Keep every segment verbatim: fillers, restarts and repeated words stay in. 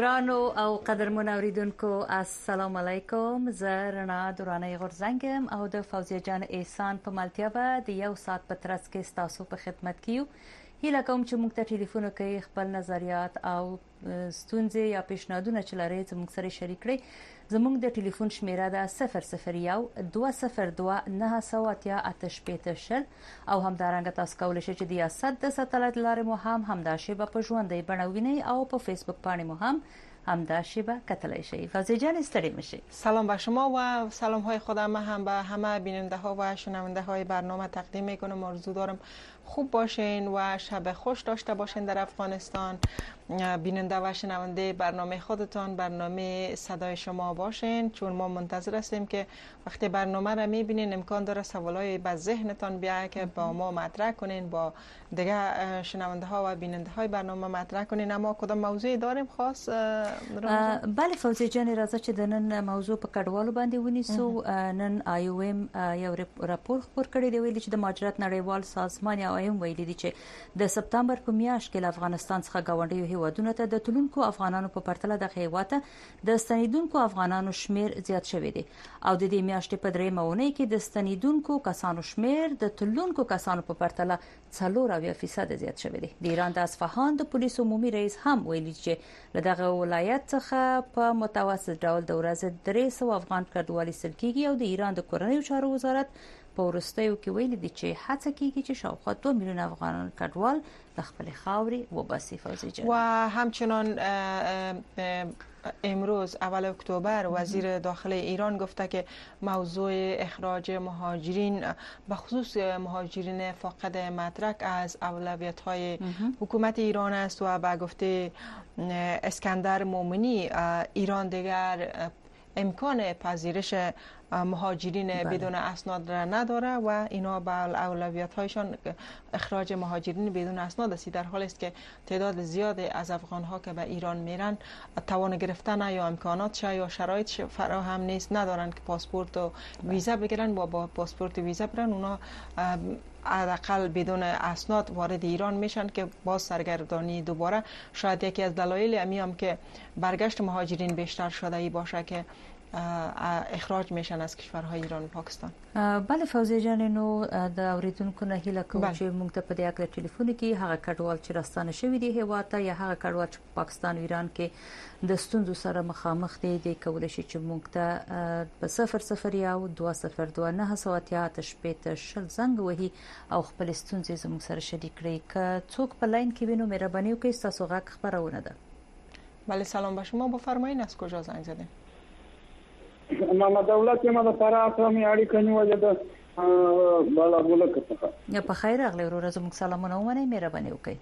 ګرانو او قدرمن اوریدونکو السلام علیکم. زه رڼا دورانه غورزنګم او د فوزیه جان احسان په ملتیا به د یو ساعت په ترڅ کې تاسو په خدمت کیو. هیله کوم چې موږ ته ټلیفون کوي خپل نظریات او ستونزې یا پیشنهادونه چې لري زموږ سره شریک کړئ. زموږ د ټلیفون شمیره ده صفر صفر یو دوه صفر دوه نه سواتیا آتش پیته شل او همدارنګه تاسو کولی شئ چې د یاست د ساتلایت لارې مو هم همداشې به په ژوندۍ بڼه وینئ او په فیسبوک پاڼې مو هم همداشې به کتلی شئ. فوزیه جان استړی مشئ. سلام به شما و سلام های خودم هم به همه بیننده ها و شنونده های برنامه تقدیم میکنم. آرزو دارم خوب باشین و شب خوش داشته باشین در افغانستان. بیننده و شنونده برنامه خودتان برنامه صدای شما باشین، چون ما منتظر هستیم که وقتی برنامه را میبینین امکان داره سوالای به ذهنتان بیایه که با ما مطرح کنین، با دیگه شنونده ها و بیننده های برنامه مطرح کنین. اما کدام موضوعی داریم خاص؟ بله فوزیه جان، راځه چې د نن موضوع په کډوالو باندې ونیسو. نن آی او ایم یو راپور خپور کړی دی ویلي چې د مهاجرت نړیوال سازمان یا ایم ویلي دی چې د سپتمبر په میاشت کې له افغانستان څخه گاونډیو هیوادونو ته د تلونکو افغانانو په پرتله د هیواته د ستنیدونکو افغانانو شمیر زیات شوی دی او د دې میاشتې په درې ماونۍ کې د ستنیدونکو کسانو شمیر د تلونکو کسانو په پرتله څلور اویا فیصد زیات شوی دی. د ایران د اصفهان د پولیس عمومي رئیس هم ویلي چې له دغه ولایت څخه په متوسط ډول د ورځې درې سوه افغان کډوال ایستل کیږي او د ایران د کورنیو چارو وزارت په وروستیو کې ویلي دی چې هڅه کیږي چې شاوخوا دوه میلیونه افغان کډوال د خپل خاورې وباسي. فوزیه جان، و همچنان امروز اول اکتبر وزیر داخله ایران گفته که موضوع اخراج مهاجرین به خصوص مهاجرین فاقد مدرک از اولویت‌های حکومت ایران است و به گفته اسکندر مومنی ایران دیگر امکان پذیرش مهاجرین بله. بدون اسناد را نداره و اینا به اولویت هایشان اخراج مهاجرین بدون اسناد است، در حالی است که تعداد زیادی از افغان ها که به ایران میرن توان گرفتن یا امکانات یا شرایط فراهم نیست، ندارن که پاسپورت و ویزا بگیرن و با پاسپورت و ویزا برن. اونا حداقل بدون اسناد وارد ایران میشن که باز سرگردانی دوباره شاید یکی از دلایل امی هم که برگشت مهاجرین بیشتر شده ای باشه که اخراج میشن از کشورهای ایران و پاکستان. بله فوزیه جان، نو د اوریدونکو نه هیله کوم چې موږ ته په دې اړه ټلیفون کې هغه کډوال چې راستانه شوی دی هیواد ته یا هغه کډوال چې پاکستان او ایران کې د ستونزو سره مخامخ دي د کول شي چې موږ ته په صفر صفر یو دوه صفر دوه نه سواتیا آتش پیته شل زنګ وهي او خپل ستونزې زموږ سره شریک کړئ. که څوک په لاین کې وینو مهرباني وکړئ تاسو غږ خبرونه ده. بله سلام به شما، بفرمایید از کجا زنگ زدین؟ محمد دولت یم د فراه سمې اړیکه نیولې ده بالا بولک څخه. یا په خیر اغلی ورور زموږ سلامونه ومنئ مهرباني وکړئ.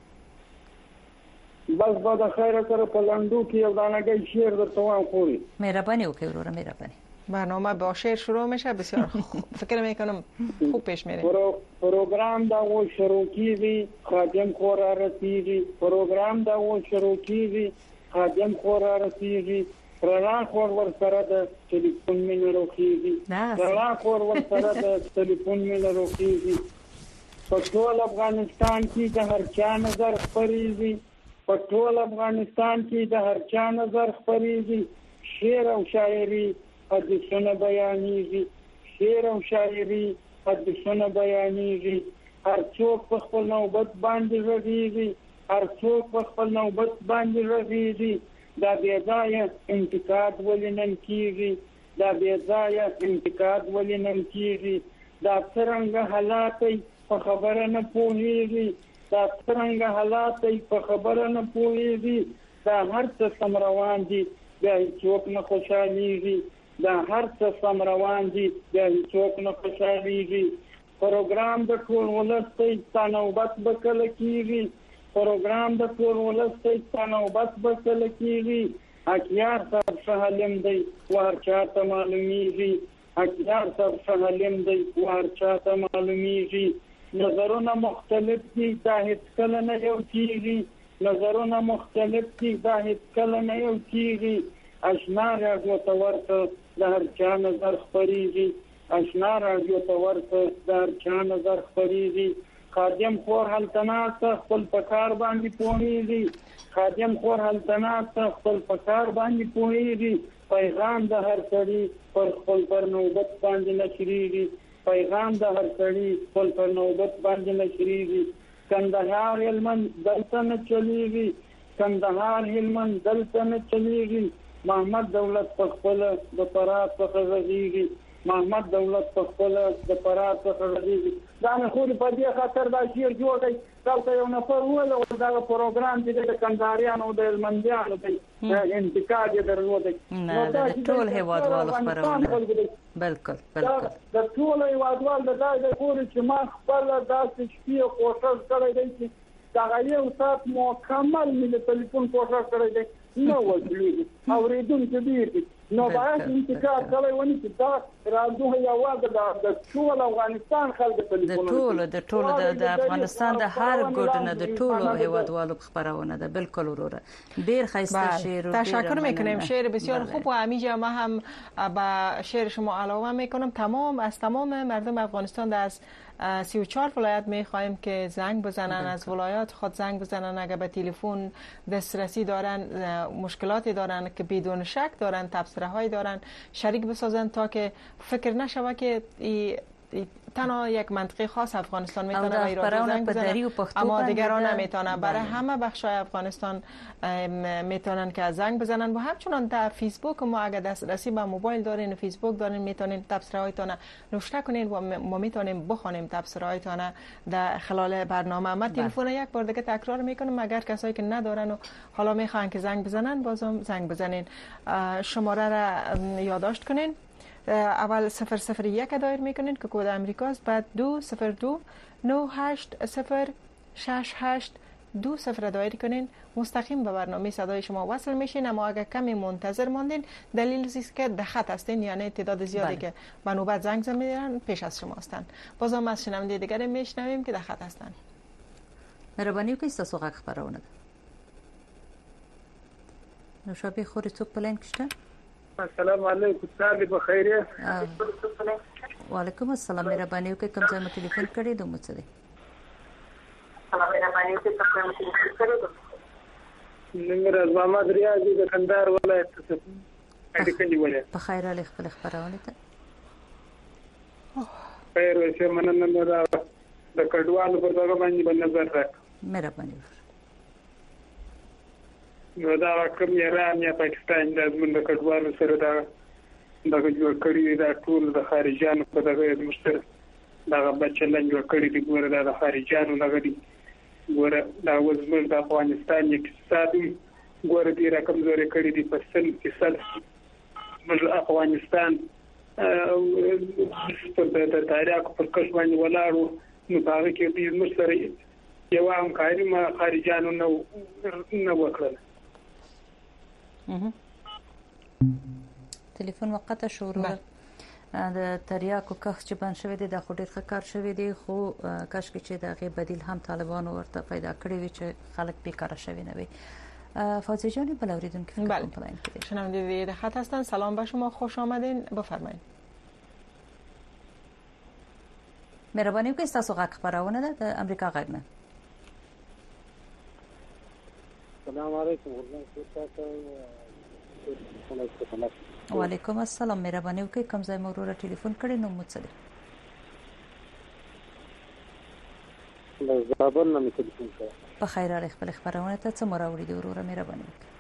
بس با د خیر سره په لندو کې یو دانګی شعر درته وایم خوري. مهرباني وکړئ ورور، مهرباني. برنامه با شعر شروع میشه، بسیار فکر میکنم خوب پیش میره. پروگرام دا و شروع کیږي خادم خورا رسیږي، پروگرام دا و شروع کیږي خادم خورا رسیږي، رڼا خور ور سره د ټلیفون مې روخیږي، رڼا خور ور سره د ټلیفون مې روخیږي. په ټول افغانستان کې د هر چا نظر خپریږي، په ټول افغانستان کې د هر چا نظر خپریږي. شعر او شاعري حدیثونه بیانېږي، شعر او شاعري حدیثونه بیانېږي. هر څوک په خپل نوبت باندې غږیږي، هر څوک په خپل نوبت باندې غږیږي. دا بې ځایه انتقاد ولې نن کیږي، دا بې ځایه انتقاد ولې نن کیږي. دا څرنګه حالات په خبره نه پوهیږي، دا څرنګه حالات په خبره نه پوهیږي. دا هر څه سم روان دي بیا هیڅوک نه خوشحالیږي، دا هر څه سم روان دي بیا هیڅوک نه خوشحالیږي. پروګرام د ټول ولس ته نوبت به کله کیږي، پروگرام د ټول ولس ته نوبت به کله کیږي. حکیار صاحب شهلم دی وهر چاته معلومیږي، حکیار صاحب شهلم دی وهر چاته معلومیږي. نظرونه مختلف دي دا هیڅ کله نه یو کیږي، نظرونه مختلف دي دا هیڅ کله نه یو کیږي. اشنا راډیو ته ورته د هر چا نظر خپریږي، اشنا راډیو ته ورته د هر چا نظر خپریږي. خادم خور هلتنات خپل پکار باندې پوهیږي خادم خور هلتنات خپل پکار باندې پوهیږي پیغام د هر سړي پر خپل پر نوبت باندې نشریږي پیغام د هر سړي خپل پر نوبت باندې نشریږي کندهار هلمند دلته نه چلیږي کندهار هلمند دلته نه چلیږي محمد دولت په خپل د پرات په غږیږي محمد دولت په خپل د پرات په غږیږي دا نه خو په دې خاطر دا شعر جوړ دی تاسو یو نفر ول او دا پروګرام چې د کندهاریانو د هلمندیانو د انتقاد درلود نو دا ټول هیوادوالو خبرونه بالکل بالکل د ټول هیوادوالو د دای کور چې ما خپل داسې شپې کوشش کړی دی چې دا یو سات مکمل مې د ټلیفون کوشش کړی دی نو وځي اوریدونکو دې نو باید انتقاد کوي ونی چې دا راځو یو واګه د ټول افغانستان خلک په د ټول د ټول د افغانستان د هر ګوټ نه د ټول هیوادوالو خبرونه ده بالکل وروره ډیر خسته شعر تشکر میکنیم شعر بسیار خوب و همینجا ما هم با شعر شما علاوه میکنم تمام از تمام مردم افغانستان از سی و چهار ولایت میخواهیم که زنگ بزنن از ولایات خود زنگ بزنن اگر به تلفن دسترسی دارن مشکلاتی دارن که بدون شک دارن تبصره هایی دارن شریک بسازن تا که فکر نشوه که ای تنها یک منطقه خاص افغانستان میتونه ایران زنگ بزنه اما دیگران نمیتونه برای همه بخشای افغانستان میتونن که زنگ بزنن و همچنان در فیسبوک ما اگر دسترسی به موبایل دارین فیسبوک دارین میتونین تبصره هایتون نوشته کنین و ما میتونیم بخونیم تبصره هایتون در خلال برنامه. ما تلفن یک بار دیگه تکرار میکنم اگر کسایی که ندارن و حالا میخوان که زنگ بزنن بازم زنگ بزنین. شماره را یادداشت کنین. اول صفر صفر یک دایر میکنین که کد امریکاست بعد دو صفر دو نه هشت صفر شش هشت دو صفر دایر کنین مستقیم به برنامه صدای شما وصل میشین اما اگر کمی منتظر ماندین دلیل است که در خط هستین یعنی تعداد زیادی بله. که به نوبت زنگ زدن پیش از شما هستن بازم از شنونده دیگری میشنویم که در خط هستن. مهربانی وکړئ تاسو غږ خبرونه ده نو شابه خوري څوک پلان کشته. السلام علیکم تاسو په خیریه. وعلیکم السلام مهرباني وکړئ کوم ځای مو ټلیفون کړی دوه مڅ دی. سلام مهرباني وکړئ کوم ځای مو ټلیفون کړی دوه. نمبر محمد ریاضي د کندهار ولایت څخه اډیکنی ولایت. په خیر علي خپل خبرونه ته. خیر وشه مننه نه د کډوالو په توګه باندې بل نظر راک. مهرباني نو دا کوم ایران یا پاکستان د زموږ د کډوالو سره دا د جوړ کړی دا ټول د خارجانو په دغه مشترک دا بچلن جوړ کړی دی ګوره دا د خارجانو دغه دی ګوره دا وزمن د افغانستان اقتصاد ګوره دی رقم زوري کړی دی په سل فیصد د افغانستان په د تاریخ په کښ باندې ولاړو نو هغه کې د مشتري یو همکاري ما خارجانو نو نو وکړل. تلیفون وقته شروع د تریاکو کښ چې بن شوی دی د خو ډیر ښه کار شوی دی خو کاش کې چې دغه بدیل هم طالبانو ورته پیدا کړی وي چې خلک بیکاره شوی نه وي. فاضل جان بل اوریدونکو فکر کنم پلاین کړي. شنونده دیگه خط هستن. سلام به شما خوش آمدین بفرمایید. مهرباني وکړئ تاسو غږ خبرونه ده د امریکا غږ نه. السلام علیکم. وعلیکم السلام مهرباني وکړئ کوم ځای مو وروره ټلیفون کړی نو مو څه دی؟ له زابل نه مې ټلیفون کړی. په خیر علي خپل خبرونه ته څه مراوړي دی وروره مهرباني وکړئ.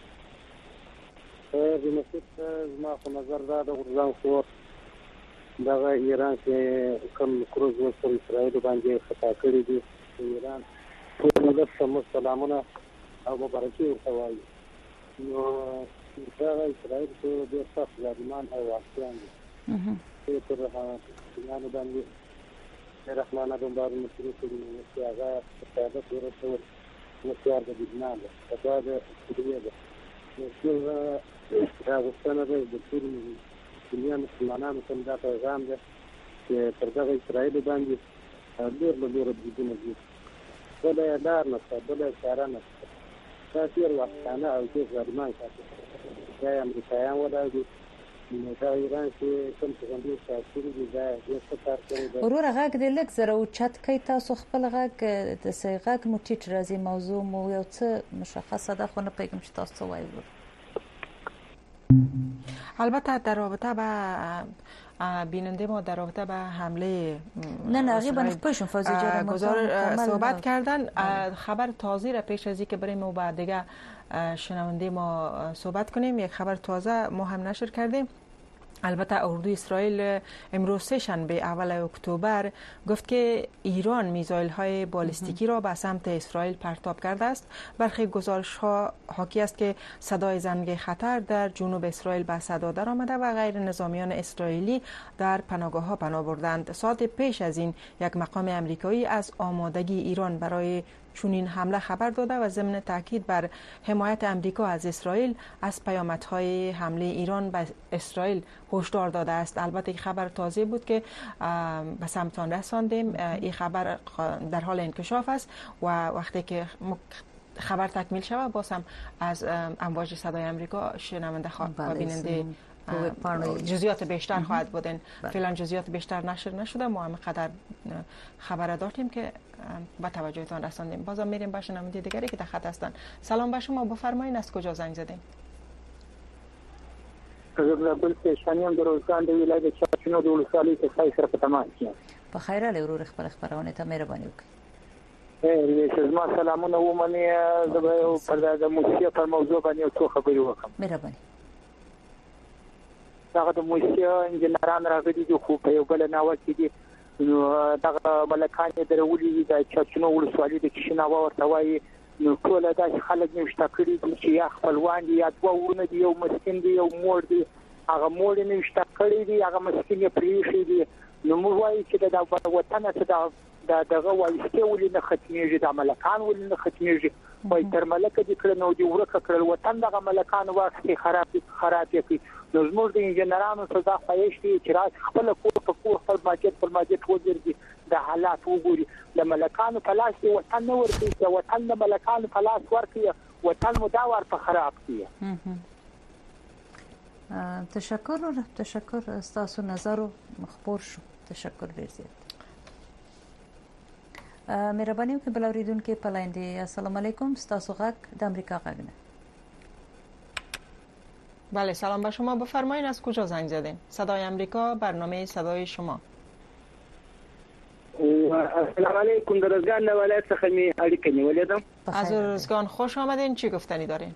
د مسعود زما په نظر دا د غورځان خور دغه ایران کې کوم کروز ورسره اسرائیل باندې خطا کړی دی ایران ټول ملت ته سلامونه او مبارکي ورته وایي. نو دا اسرائیل ته د سخت ظالمان او واقعیان دي تر هغه باندې رحمانه بمبار مسلو کړي چې هغه قیادت ورسول نو څار د لبنان دا د سوریه ده نو څنګه دا وسنه د ټول دنیا مسلمانانو ته دا پیغام ده چې تر دغه اسرائیل باندې ډېر له ډېر بدونه دي بل یې لار نشته بل یې چاره نشته دا ډېر وختانه او ډېر ظالمان دي دا امریکایان ولاړ دي دا ایران چې کوم څه باندې تاثیر دی دا یو څه کار کوي. ورور غږ دې لږ زره او چت کوي تاسو خپل غږ د سیغاک مو ټیټ راځي موضوع مو یو څه مشخصه ده خو نه پیغام چې تاسو وایي. البته در رابطه با بیننده ما در رابطه با حمله نه نه غیبا پشون فوزی جان گزار صحبت کردن. خبر تازه را پیش از اینکه بریم و بعد دیگه شنونده ما صحبت کنیم یک خبر تازه ما هم نشر کردیم. البته اردوی اسرائیل امروز سه شنبه اول اکتبر گفت که ایران میزایل های بالستیکی را به سمت اسرائیل پرتاب کرده است. برخی گزارش ها حاکی است که صدای زنگ خطر در جنوب اسرائیل به صدا در آمده و غیر نظامیان اسرائیلی در پناهگاه ها پناه بردند. ساعت پیش از این یک مقام امریکایی از آمادگی ایران برای چنین حمله خبر داده و ضمن تاکید بر حمایت امریکا از اسرائیل از پیامدهای حمله ایران به اسرائیل هشدار داده است. البته این خبر تازه بود که به سمتان رساندیم. این خبر در حال انکشاف است و وقتی که خبر تکمیل شود باز هم از امواج صدای امریکا شنونده و بیننده جزئیات بیشتر خواهد بودن. فعلا جزئیات بیشتر نشر نشده. ما هم قدر خبر داشتیم که با توجهتان رساندیم. بازم میریم با شنونده دیگری که در خط هستن. سلام به شما، بفرمایید از کجا زنگ زدین؟ از گل پیشانیم در روزگان د ولایت چارچنو د ولسوالۍ کې سره په تماس یم. په خیر له ورور خپل خبرونه ته مهرباني وکړئ. ای زما سلامونه ومني. زه په د موسیقي په موضوع باندې یو څه خبرې وکم. مهرباني. دغه د موسیقي انجنیران راغلي دي خو په یو بل ناوه کې دي. نو دغه ملکان درولې د چارچنو ولسوالۍ د کشناوا ورته وایي. نو ټول داسې خلک نوشته کړي دي چې یا خپلوان دي یا دوه ورونه دي، یو مسکین دی یو مور دی. هغه مور یې نوشته کړي دي، هغه مسکین یې پریښي دي. نو موږ وایو چې د وطن څخه د دغه وایسته ولې نه ختمېږي، د ملکان ولې نه ختمېږي. وایي تر ملکه دي کړه نو دی ورکه کړل وطن دغه ملکان واخلي خراب خراب کړي. نو زموږ د انجنیرانو سزا خواهش دي چې راځي خپل کور په کور خپل ماجد په ماجد وګرځي د حالات وګوري. د ملکانو په لاس کې وطن نه ورکړي چې وطن د ملکانو په لاس ورکړي وطن مو دا ورته خراب کړي. تشکر تشکر تاسو نظر مخبور شو. تشکر ډیر زیات. مهرباني وکړئ بل اوریدونکو په لاین دی. السلام علیکم. تاسو غږ د امریکا غږ نه. بله سلام به شما، بفرمایید از کجا زنگ زدین؟ صدای امریکا، برنامه صدای شما. السلام علیکم. در روزگان ولایت څخه می اړیکه نیولې ده. از روزگان خوش آمدین. چی گفتنی دارین؟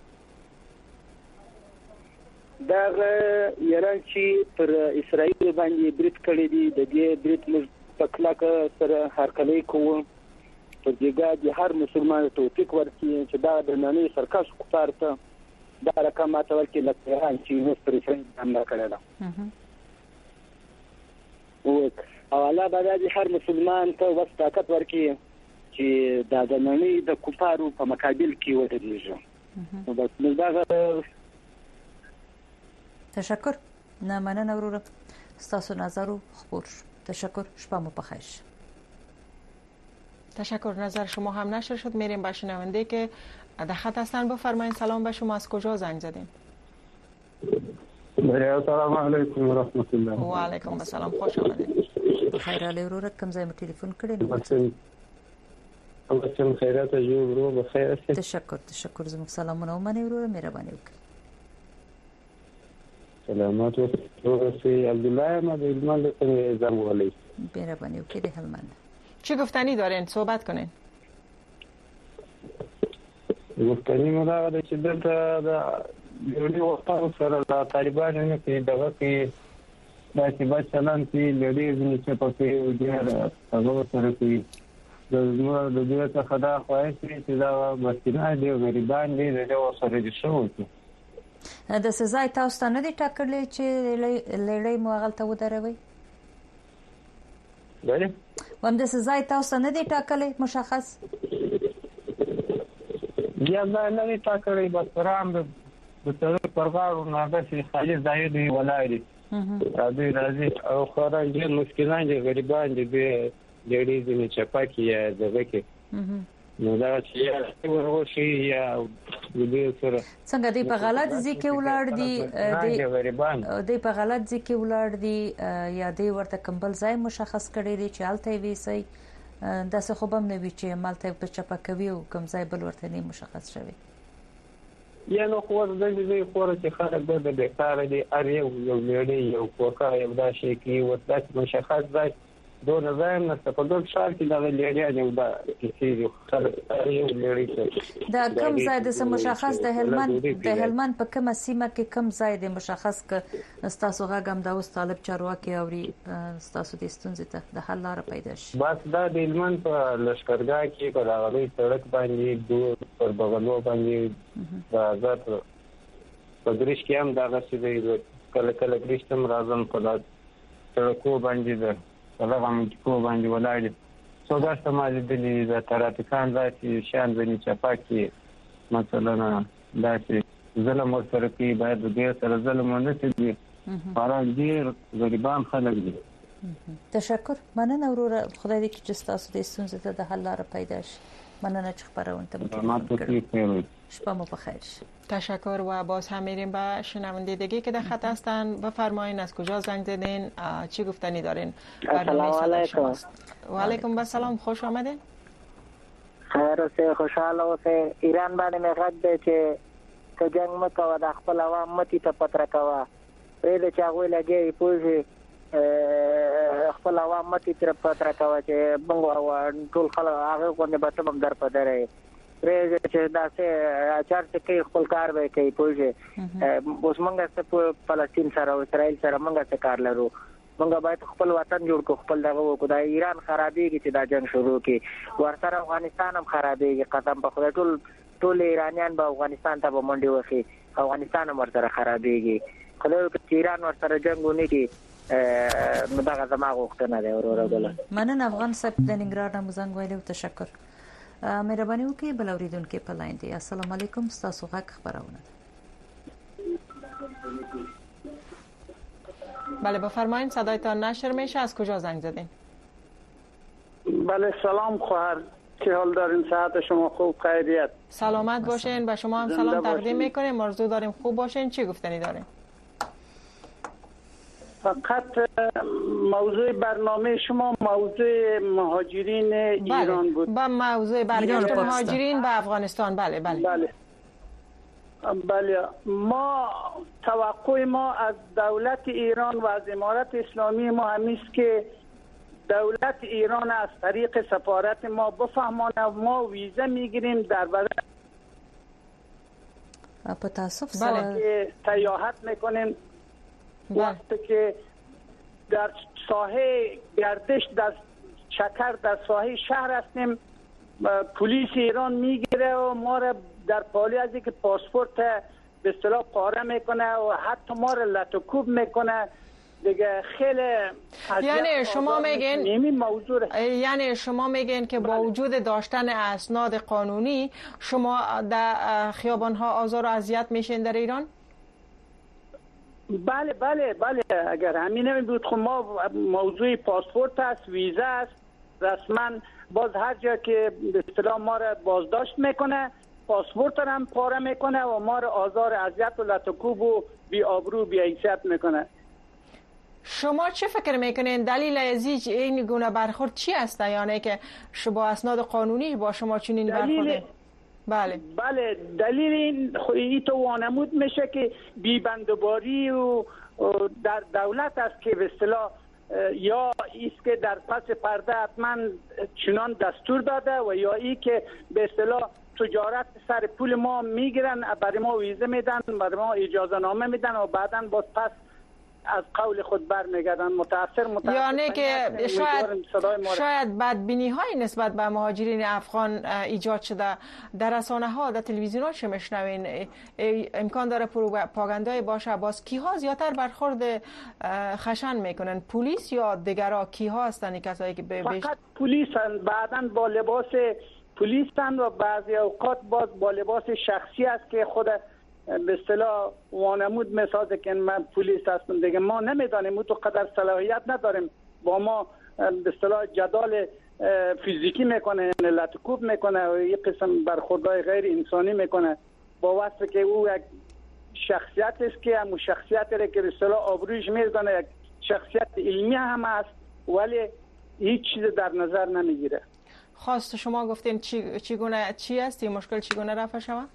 دا ایران چې پر اسرائیل باندې برید کړی دی، د دې برید موږ په کلکه سره هرکلی کوو. په دې د هر مسلمان توفیق ورکړي چې دا د نړۍ سرکش کفار ته دا رقمات ورکړي لکه ایران چې موږ پر اسرائیل حمله کړې ده. او اوله بعد د هر مسلمان ته وس طاقت ورکړي چې دا د نړۍ د کفارو په مقابل کې ودرېږي. نو بس دا تشکر. نه مننه وروره. ستاسو نظر خبر شو. تشکر. شپه مو بخیر. تشکر. نظر شما هم نشر شد. میریم با شنونده که در خط هستن. بفرمایید. سلام به شما، از کجا زنگ زدین؟ السلام علیکم و رحمت الله. و علیکم السلام. خوش آمدید. بخیر علی وروره. کوم ځای مو ټلیفون کړی نو؟ بچم خیرات جو ورو بخیر. تشکر تشکر. زموږ سلامونه ومنئ وروره. مهرباني وکړئ. سلامات ورسي. عبدالله ما د هلمند څخه زنګ وهلی. مهرباني وکړئ. د هلمند چی گفتنی دارین؟ صحبت کنین. گفتنی مو دا ده چې دلته د لوی وختونو سره د طالبانو کې دغه کې د چې چلن کې لړۍ ځنې چې په کې وجه هغه سره کې د نور د دې څخه دا خواهش چې دا مسکینان دي غریبان دي د سره دي شو. د سزا تاسو ته نه دي ټاکلې چې لړۍ مو غلطه ودروي؟ بله وهم د سزا تاسو ته نه دي ټاکلې مشخص؟ یا دا نه دي ټاکلې بس رام د تر پرغاړو نه د شي خالص ځای دی ولایت راځي راځي او خورانجي مسکینان دي غریبان دي د لړۍ ځنې چپاکي یا دغه کې نو دا چې یا ورغوشي یا دې سره څنګه دی په غلط ځکه ولاړ دي دی غریبان دی په غلط ځکه ولاړ دي یا دی ورته کمبل ځای مشخص کړی دی چې الته وی سي دا څه خو بم نه وی چې مالته په چپکوي او کم ځای بل ورته نه مشخص شوی یا نو خو د دې خور چې خلک د بیکاره دي ار یو یو لري یو کوکا یو دا شي کې وسات مشخص ځای دو نظام نه په ډول شال کې دا لري یو دا چې یو خلک یو لري دا کم ځای د مشخص د هلمند د هلمند په کومه سیمه کې کم ځای د مشخص ک تاسو غاګم دا اوس طالب چارواکي اوري تاسو د ستونزې ته د حل لار پیدا شي بس دا د هلمند په لشکرګاه کې په هغه سړک باندې دوه پر بغلو باندې دا ذات په دریش کې هم دا غسي دی کله کله ګریشتم راځم په دا سړکو باندې ده هغه هم کو باندې ولای څو دا سمال دي د ترافیکان ذاتي شان ونی چپاکي مثلا دا چې ظلم ورسره کوي باید دې سره ظلم نه کوي فارغ ډیر غریبان خلک دي تشکر مننه وروره خدای دې چې تاسو د ستونزې ته د حل لار پیدا شي مننه چې خبرونه ته شپه مو بخیر. تشکر و باز هم میریم به شنونده دیگه که در خط هستن. بفرمایین از کجا زنگ زدین، چی گفتنی دارین؟ السلام علیکم. و علیکم السلام، خوش آمدین. خیر اوسه، خوشحال اوسه. ایران باندې مغد ده چې که جنگ مکوه د خپل عوام متی ته پتر کوه پرې چې هغوی لګي پوه خپل عوام متی ته پتر کوه چې موږ ټول خلک هغه باندې به تم در په درې پرې چې داسې اچار چې کوي خپل کار به کوي پوه اوس موږ څه فلسطین سره او اسرائیل سره موږ څه کار لرو. موږ باید خپل وطن جوړ کړو، خپل دغه وکړو. د ایران خرابېږي چې دا جنگ شروع کړي، ورسره افغانستان هم خرابېږي. قسم په خدای ټول ټول ایرانیان به افغانستان ته به منډې وخي، افغانستان هم ورسره خرابېږي. خدای وکړي چې ایران ورسره جنګ ونه کړي، نو دغه زما غوښتنه ده. وروره ګله مننه افغان صاحب د ننګرهار نه مو زنګ ویلی، تشکر. مهرباني وکړئ بل اورېدونکي په لاین دی. السلام علیکم، ستاسو غږ خبرونه ده. بله بفرمایید، صدایتان نشر میشه. از کجا زنگ زدین؟ بله سلام خواهر، چه حال دارین؟ صحت شما خوب؟ خیریت؟ سلامت باشین. به شما هم سلام تقدیم میکنیم. موضوع داریم، خوب باشین. چی گفتنی دارین؟ فقط موضوع برنامه شما موضوع مهاجرین بله. ایران بود. با موضوع برگشت مهاجرین به افغانستان. بله بله بله بله ما توقع ما از دولت ایران و از امارت اسلامی ما همیست که دولت ایران از طریق سفارت ما بفهمانه ما ویزه میگیریم در بدن په تاسف سره سیاحت میکنیم. وقتی که در ساحه گردش در شکر در ساحه شهر هستیم، پلیس ایران میگیره و ما را در پالی از اینکه پاسپورت به اصطلاح پاره میکنه و حتی ما را لطوکوب میکنه دیگه. خیلی یعنی شما میگین موضوع یعنی شما میگین که با وجود داشتن اسناد قانونی شما در خیابان ها آزار و اذیت میشین در ایران؟ بله بله بله اگر همین نمی بود خب ما موضوع پاسپورت است، ویزا است، رسما باز هر جا که به اصطلاح ما را بازداشت میکنه پاسپورت هم پاره میکنه و ما را آزار اذیت و لطوکوب و بی آبرو بی حیثیت میکنه. شما چه فکر میکنین دلیل ازی این گونه برخورد چی است؟ یعنی که شما اسناد قانونی با شما چنین برخورد؟ بله بله دلیل این این تو وانمود میشه که بیبندوباری و در دولت است که به اصطلاح یا ایست که در پس پرده حتما چنان دستور داده و یا ای که به اصطلاح تجارت سر پول ما میگیرن، برای ما ویزه میدن، برای ما اجازه نامه میدن و بعداً باز پس از قول خود برمیگردن. متأثر متأثر یعنی که شاید شاید بدبینی های نسبت به مهاجرین افغان ایجاد شده در رسانه ها، در تلویزیون ها چه میشنوین؟ امکان داره پروپاگاندای باشه. باز کیها زیاتر برخورد خشن میکنن، پلیس یا دیگرها؟ کیها هستن کسایی که به فقط پلیسن، بعداً با لباس پلیسن و بعضی اوقات باز با لباس شخصی است که خود به اصطلاح وانمود میسازه که من پلیس هستم. دیگه ما نمیدانیم، تو قدر صلاحیت نداریم با ما به اصطلاح جدال فیزیکی میکنه، علت کوب میکنه و یک قسم برخوردهای غیر انسانی میکنه با وصف که او یک شخصیت است که همون شخصیت را که به اصطلاح آبرویش میزنه یک شخصیت علمی هم است ولی هیچ چیز در نظر نمیگیره. خواست شما گفتین چی چیگونه چی است این مشکل چیگونه رفع شود؟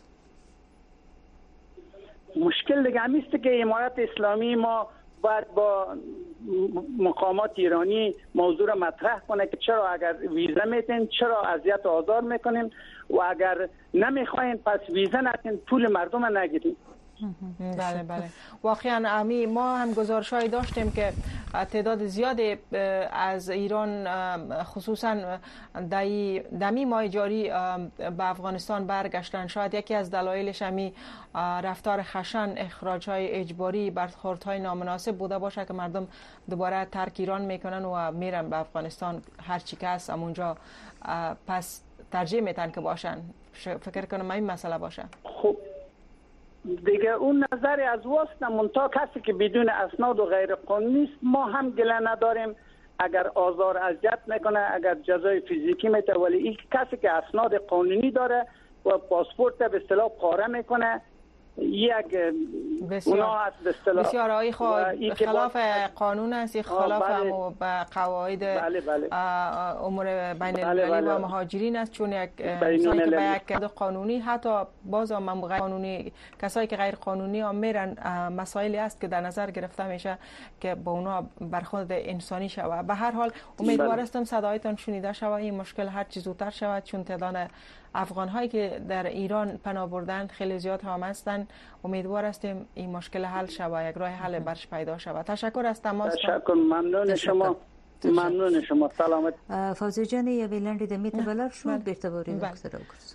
مشکل دیگه همیست که امارت اسلامی ما باید با مقامات ایرانی موضوع را مطرح کنه که چرا اگر ویزا میتین چرا اذیت و آزار میکنین و اگر نمیخواین پس ویزا نتین پول مردم را نگیرین. بله بله واقعا امی ما هم گزارش‌هایی داشتیم که تعداد زیادی از ایران خصوصا دمی ماه جاری به افغانستان برگشتن. شاید یکی از دلایلش همی رفتار خشن، اخراج‌های اجباری، برخوردهای نامناسب بوده باشه که مردم دوباره ترک ایران میکنن و میرن به افغانستان. هر چی که هست اونجا پس ترجیح میتن که باشن. فکر کنم این مسئله باشه. خب دیگه اون نظر از واسط منتها کسی که بدون اسناد و غیر قانونی است ما هم گله نداریم اگر آزار اذیت میکنه اگر جزای فیزیکی میده ولی این کسی که اسناد قانونی داره و پاسپورت به اصطلاح پاره میکنه یک اونا هست به اصطلاح بسیار آقای خلاف قانون است، خلاف هم به قواعد بله بله. امور بین المللی بله بله. و مهاجرین است چون یک انسانی که به یک قانونی حتی باز هم غیر قانونی کسایی که غیر قانونی هم میرن مسائلی است که در نظر گرفته میشه که با اونا برخورد انسانی شود. به هر حال امیدوار هستم صدایتان شنیده شود این مشکل هر چه زودتر شود چون تعداد افغان هایی که در ایران پناه بردن خیلی زیاد هم هستند. امیدوار هستیم این مشکل حل شود، یک راه حل برش پیدا شود. تشکر از تماس. تشکر، ممنون شما. ممنون شما. سلامت. فوزی جان یه ویلندی د میته بلر شو بیرته بوري دکتر وګرځو.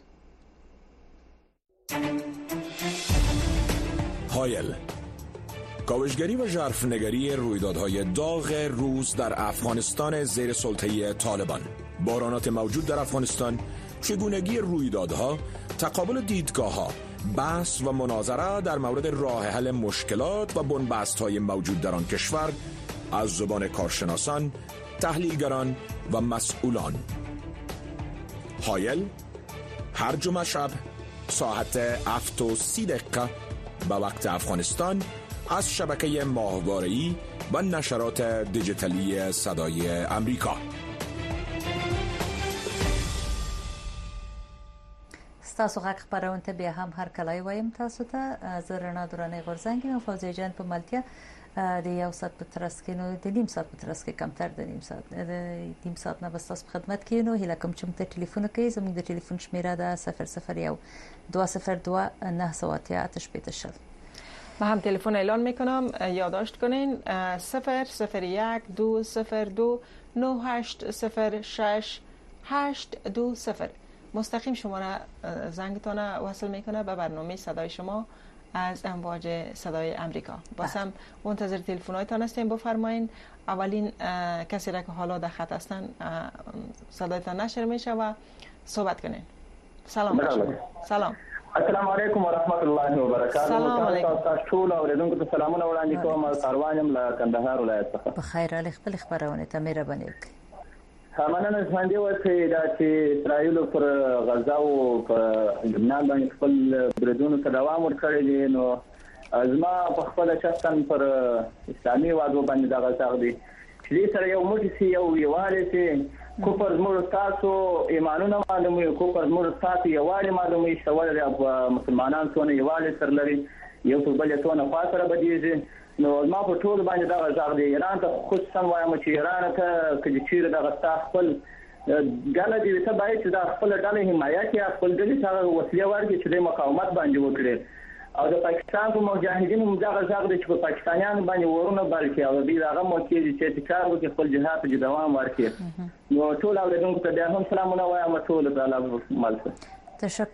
هایل کاوشگری و ژرفنگری رویدادهای داغ روز در افغانستان زیر سلطه طالبان، بحرانات موجود در افغانستان، چگونگی رویدادها، تقابل دیدگاه‌ها، بحث و مناظره در مورد راه حل مشکلات و بنبست‌های موجود در آن کشور از زبان کارشناسان، تحلیلگران و مسئولان. هایل هر جمعه شب ساعت هفت و سی دقیقه به وقت افغانستان از شبکه ماهواره‌ای و نشرات دیجیتالی صدای امریکا. تاسو غږ خبرونه ته بیا هم هر کله وایم تاسو ته زرنا درانه غورځنګ او فوزي جان په ملتیا د یو ساعت په ترڅ کې نو د نیم ساعت په ترڅ کې کم تر د نیم ساعت د نیم ساعت نه بس تاسو په خدمت کې نو هله کوم چې مته ټلیفون کوي زموږ د ټلیفون شمیره ده صفر صفر یک دو صفر دو نه سواتیا آتش پیتشل. ما هم تلفن اعلان میکنم یادداشت کنین صفر صفر یک دو صفر دو نه هشت صفر شش هشت دو صفر. مستقیم شماره زنگتان وصل میکنه به برنامه صدای شما از امواج صدای امریکا. بازم منتظر تلفن‌هایتان هستیم. بفرمایید اولین کسی را که حالا در خط هستن صدایتان نشر میشه و صحبت کنین. سلام علیکم. سلام. السلام علیکم و رحمت الله و برکاته. سلام علیکم. تاسو ټول اوریدونکو ته سلامونه وړاندې کوم. کاروانم له کندهار ولایت څخه. بخیر علی خپل خبرونه ته مهرباني وکړئ. همانه ځان دی ورته دا چې اسرائیل پر غزا او په لبنان باندې خپل بریدونو ته دوام ورکړی دی نو ازما په خپل شخصن پر اسلامي وادو باندې دا غزا دی چې سره یو موټی سی یو یواره سي کوپر زموږ تاسو ایمانونه معلومه کوپر زموږ تاسو یواره معلومه شوال د مسلمانانو څونه یواره سره لري یو په بل څونه فاصله بدیږي نو ما په ټول باندې دا غزا دی ایران ته خصوصا وایم چې ایران ته چې چیرې دا غستا خپل ګاله دی ته باید چې دا خپل ډله حمایت یا خپل دلی سره وسیله ورکړي چې د مقاومت باندې وکړي او د پاکستان په مجاهدینو دا غزا دی چې په پاکستانیانو باندې ورونه بلکې او دې هغه موکل چې کار وکړي خپل جهاد ته دوام ورکړي نو ټول اوریدونکو ته هم سلامونه وایم ټول د الله مالک. تشکر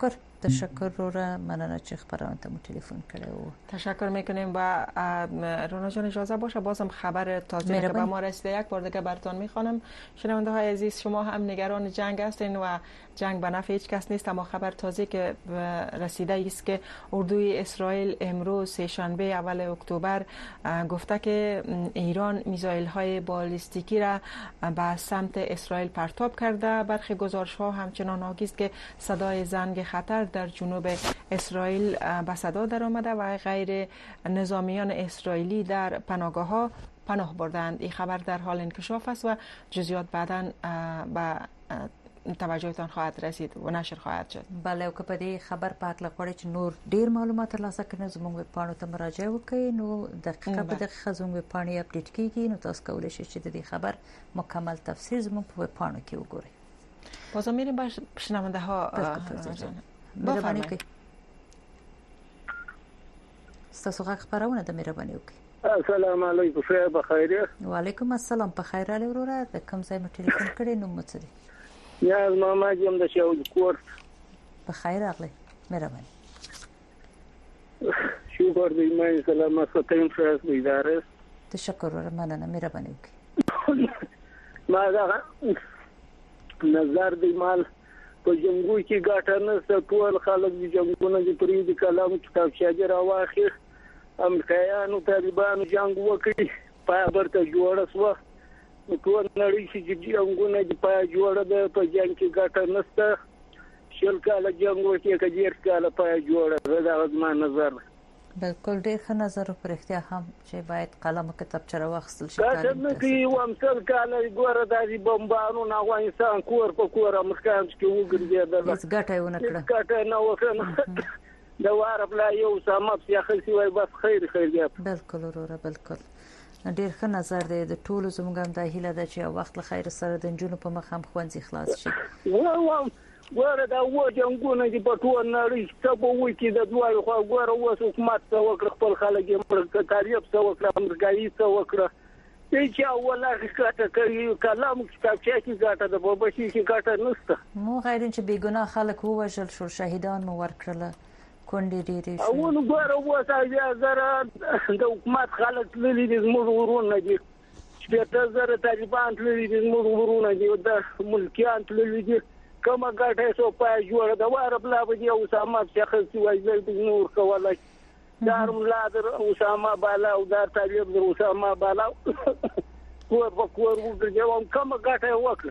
تشکر روره، مننه چې خبرونه ته مو تلفن کړی و. تشکر میکنیم و رونا جان اجازه باشه بازم خبر تازه که به ما رسیده یک بار دیگه براتون میخوانم. شنونده های عزیز، شما هم نگران جنگ هستین و جنگ به نفع هیچ کس نیست، اما خبر تازه که رسیده است که اردوی اسرائیل امروز سه‌شنبه اول اکتبر گفته که ایران میزایل های بالستیکی را به سمت اسرائیل پرتاب کرده. برخی گزارش ها همچنان آگاه است که صدای زنگ خطر در جنوب اسرائیل به صدا در آمده و غیر نظامیان اسرائیلی در پناهگاه ها پناه بردند. این خبر در حال انکشاف است و جزئیات بعداً به توجهتان خواهد رسید و نشر خواهد شد. بله، او که په دې خبر په هکله غواړئ چې نور ډیر معلومات ترلاسه کړئ زموږ ویب پاڼو ته مراجعه وکړئ، نو دقیقه په دقیقه زموږ ویب پاڼې اپډیټ کیږي، نو تاسو کولی شئ چې د دې خبر مکمل تفسیر زموږ په ویب پاڼو کې وګورئ. بازم میریم به شنونده ها. مهرباني وکړئ ستاسو غږ خبرونه د مهرباني وکړئ. السلام علیکم، خیر بخیر. وعلیکم السلام، په خیر علي وروره، د کوم ځای مو ټلیفون کړی، نوم مو څه دی؟ نیاز محمد یم د شاوج کوټ. په خیر راغلی، مهرباني. شکر دی، مې سلام ستایم فرس بیدار. تشکر وروره، مننه، مهرباني وکړئ. ما دا نظر دی مال په جنگو کې ګټه نشته، ټول خلک د جنگونو د پرې د کلام کتابچه دی راواخي. امریکایانو طالبانو جنگ وکړي، پای برته جوړه سو. ټول نړۍ چې جنگونه د پای جوړه ده، په جنگ کې ګټه نشته. شل کاله جنگ وکړي، کډیر کاله پای جوړه، دا زما نظر. بالکل ډیر ښه نظر په اړتیا هم چې باید قلم او کتابچه راوخستل شي. دا څنګه کې وم سل کاله ګوره د بمبانو نه افغانستان کور په کور امریکایان چې وګرځیدل. هیڅ ګټه ونه کړه. ګټه نه وکړه. د واره بلا یو سماب سیاخل سی وای بس خیر خیر دی. بالکل وروره، بالکل ډیر ښه نظر دی. د ټولو زموږ هم د هیله ده چې وخت له خیر سره د جنونو په مخ هم خوندې خلاص شي. واو ګوره دا و جنگونه دي په ټول نړۍ ته په وای کې د دوه خو ګوره اوس حکومت څه وکړ، خپل خلک یې مرګ تاریخ څه وکړ، امریکایي څه وکړ. چې اوله ښکته کوي کلام کتابچه کې ګټه ده، په بشي کې ګټه نشته. مو غیر چې بې ګناه خلک ووژل شو، شهیدان مو ورکړل، کونډې ډېرې شوې. او نو ګوره اوس اویا زره د حکومت خلک تللي دي، زموږ ورونه دي. شپېته زره طالبان تللي دي، زموږ ورونه دي. د ملکیان تللي دي. کومه ګټه سو پای جوړه د واره بلا به دی اسامه شیخ سی وای د نور کولای دار ملادر اسامه بالا او دار طالب در اسامه بالا کور په کور وګرځوم، کومه ګټه وکړه.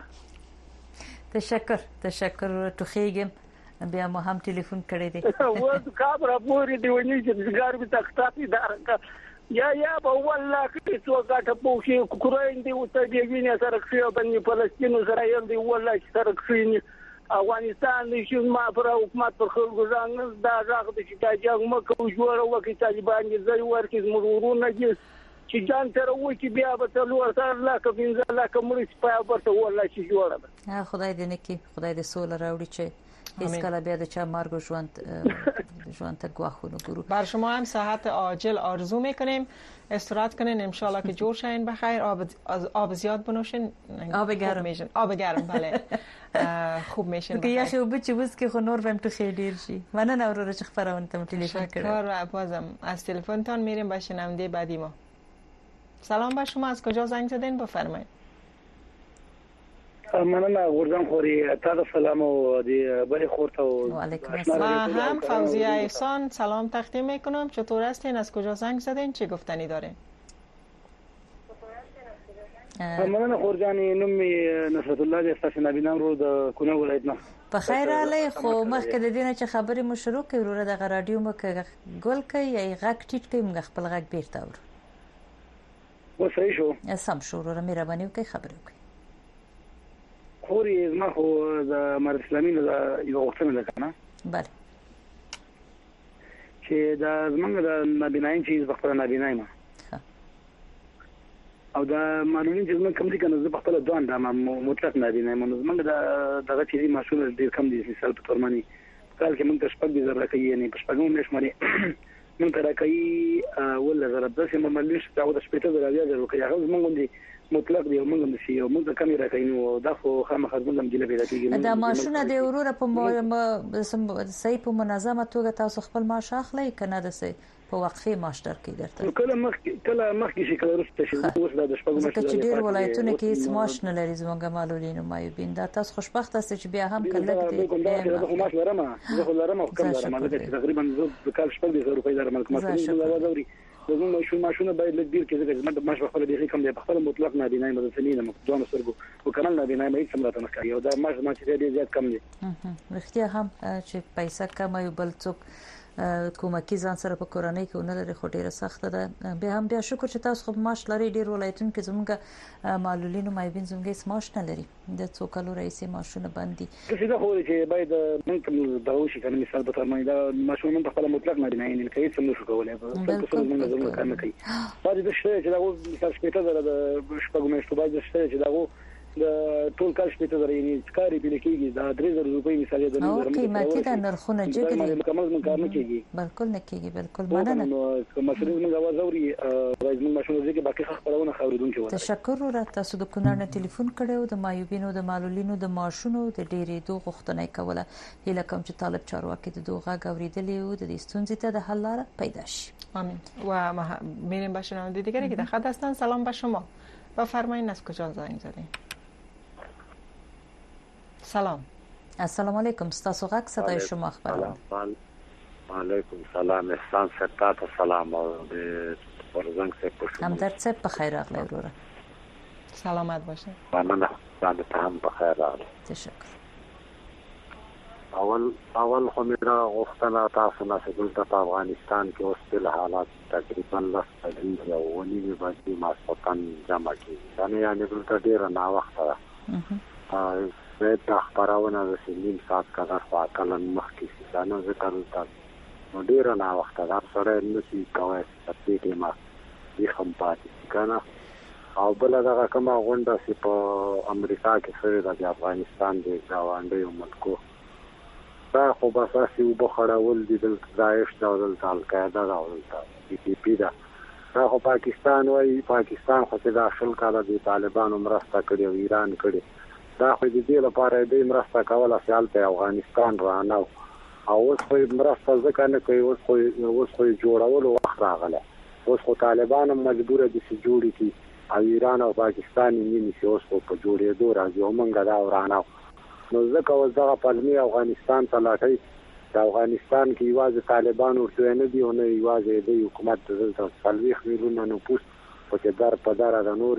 تشکر تشکر ټوخیګم بیا مو هم ټلیفون کړی دی. و کابره پوری دی ونی چې ګار به تختافي دارکا یا یا په والله کې څو ګټه پوښي کوکرین دی او ته دی ویني سره خو باندې فلسطین اسرائیل دی والله سره خو افغانستان نشي ما پر حکومت پر خلکو ځان دا راغ د چې دا جنگ مکه جوړه وکړي، طالبان یې ځای ورکړي، مرورونه دي چې جان تر وکی بیا به تلور سره لا کوم ځلا کوم سپای ورته والله چې جوړه ده. خدای دې نکي، خدای دې سول راوړي چې هیڅ کله بیا د چا مرګ ژوند ژوند ته گواهونه ګورو. بر شما هم صحت عاجل آرزو میکنیم، استراحت کنین ان شاء الله که جور شین بخیر. آب آب زیاد بنوشین، آب گرم میشین، آب گرم بله خوب میشین. که یخی و بچی بس که خو نور بهم تو خیلی دیر شی. من نه اورو چه خبرونه تم تلفن کردم. شکر. بازم از تلفنتان میریم به شنونده بعدی ما. سلام بر شما، از کجا زنگ زدین بفرمایید. مننه ورزان خوري تاسو سلام او دی بری خورته و علیکم السلام. هم فوزیه احسان سلام تقدیم میکنم. چطور هستین؟ از کجا زنگ زدین؟ چه گفتنی دارین؟ مننه خورجانی نوم نصرت الله د استاشن نبینام رو د کونه ولایت نه. په خیر علي خو مخکې د دینه چې خبرې مو شروع کړو وروره د رادیو مکه ګول کوي یا غږ ټیټ کوي موږ خپل غږ بیرته اورو. وسې شو سم شو وروره، مهرباني وکړئ خبرې وکړئ. خوري زما خو د مر اسلامي د یو وختونه ده کنه. بله. چې د زمونږ د نبیناین چې په خپل نبینای ما. او دا معلومین چې زمونږ کوم دي کنه زه په خپل ځان دا مطلق نبینای مونږ زمونږ د دغه چې مسول ډیر کم دي مثال په تورمنی کال کې مونږ ته شپږ دي زره کوي یعنی په شپږم مېش مری مونږ ته راکې ول زره د سیمه ملي شته او د شپږ زره بیا زره کوي هغه زمونږ دي مطلق دی موږ هم شي او موږ کمی راکې نو دا خو خامخا موږ هم جله پیدا کیږي دا ماشونه د اورور په صحیح په منظمه توګه تاسو خپل معاش اخلي کنه د سي په وقفه ماشتر کې درته کله مخ کله مخ کې شي کله ورسته شي اوس دا د شپږ ماشتر چې ډیر ولایتونه کې سماش نه لري زمونږ معلولینو مایوبین دا تاسو خوشبخت است چې بیا هم کله دې دا ماش لرم زه خو لرم او کم لرم دا تقریبا د کال شپږ زره روپۍ درم کوم څه دا دوري زموږ ماشوم ماشونه باید لږ ډیر کې زګر ماش په خپل دی کم دی په خپل مطلق نه دی نه مدرسې نه مقدمه سرګو او کمال نه دی نه مې سم راته نه کوي او دا ماش ما چې ډیر زیات کم دی رښتیا هم چې پیسې کم یو بل څوک کومکی ځان سره په کورنۍ کې ونه لري خو ډیره سخته ده به هم بیا شکر چې تاسو خو ماش لري ډیر ولایتون کې زموږ معلولینو مایبین زموږ ماش نه لري د څو کالو رئیسي ماشونه باندې څه دا خو چې باید ممکن دا وشي کنه مثال به تر مې دا ماشونه په خپل مطلق نه دی نه یعنی کې څه نو شو کولای په څه موږ زموږ کار نه کوي باید د شته چې دا مثال شپږ زره د شپږ میاشتو باید شته چې دا د ټول کال شپته درې نه کاری بل کېږي دا درې زره روپۍ مثال د نظر او قیمتي د نرخونه جګړي مکمل من کار نه کېږي بالکل نه کېږي بالکل مننه نو کوم مسلې موږ اوازوري راځي موږ ماشوم ځکه باقي خبرونه خبرونه کوي تشکر را تاسو د کونړ نه ټلیفون کړو د مایوبینو د معلولینو د ماشونو د ډېرې دوه غوښتنې کوله هله کوم چې طالب چارواکي د دوغه غوریدلې او د ستونزې ته د حل لاره پیدا شي آمین و میریم به شنونده دیگری که در خط هستن. سلام به شما بفرمایید از کجا زنگ زدین؟ سلام. السلام علیکم. ستاسو غږ صدای شما خبرونه. علیکم سلام. احسان ستات سلام او د ورزنګ څخه پښتو. هم درته په خیر راغلی وروره. سلامت باشید. مننه. ستاسو هم په خیر راغلی. تشکر. اول اول خو میرا غوښتنه تاسو نه چې په افغانستان کې اوس په حالات تقریبا لاس تدریج او ونی باندې ماسوتن جمع کیږي. دا نه یعنی دلته ډیر نه وخت ده. اه زه د خبرونه د سیمین سات کار خوا کلن مخکې دا نه ذکر وکړ. ډیر نه وخت ده سره نسی کوي چې دې ما یې هم پاتې کنه او بل دا کومه غونډه چې په امریکا کې سره د افغانستان د ځوانانو ملکو دا خو بس اسی وبخړول دي د داعش د القاعده دا د پی پی دا دا خو پاکستان وای پاکستان خو د داخل کاله د طالبانو مرسته کړي او ایران کړي دا خو د دې لپاره د مرسته کوله چې په افغانستان رانه او اوس خو مرسته ځکه نه کوي اوس خو اوس خو جوړول وخت راغله اوس خو طالبان مجبور دي چې جوړي کی او ایران او پاکستان یې نیسي اوس خو په جوړېدو راځي او موږ دا ورانه نو ځکه اوس دغه پلمي افغانستان ته لاټي د افغانستان کې یوازې طالبان ورته نه دی او نه یوازې د حکومت دلته څلويخ میلیونه نفوس په کې در په دره د نور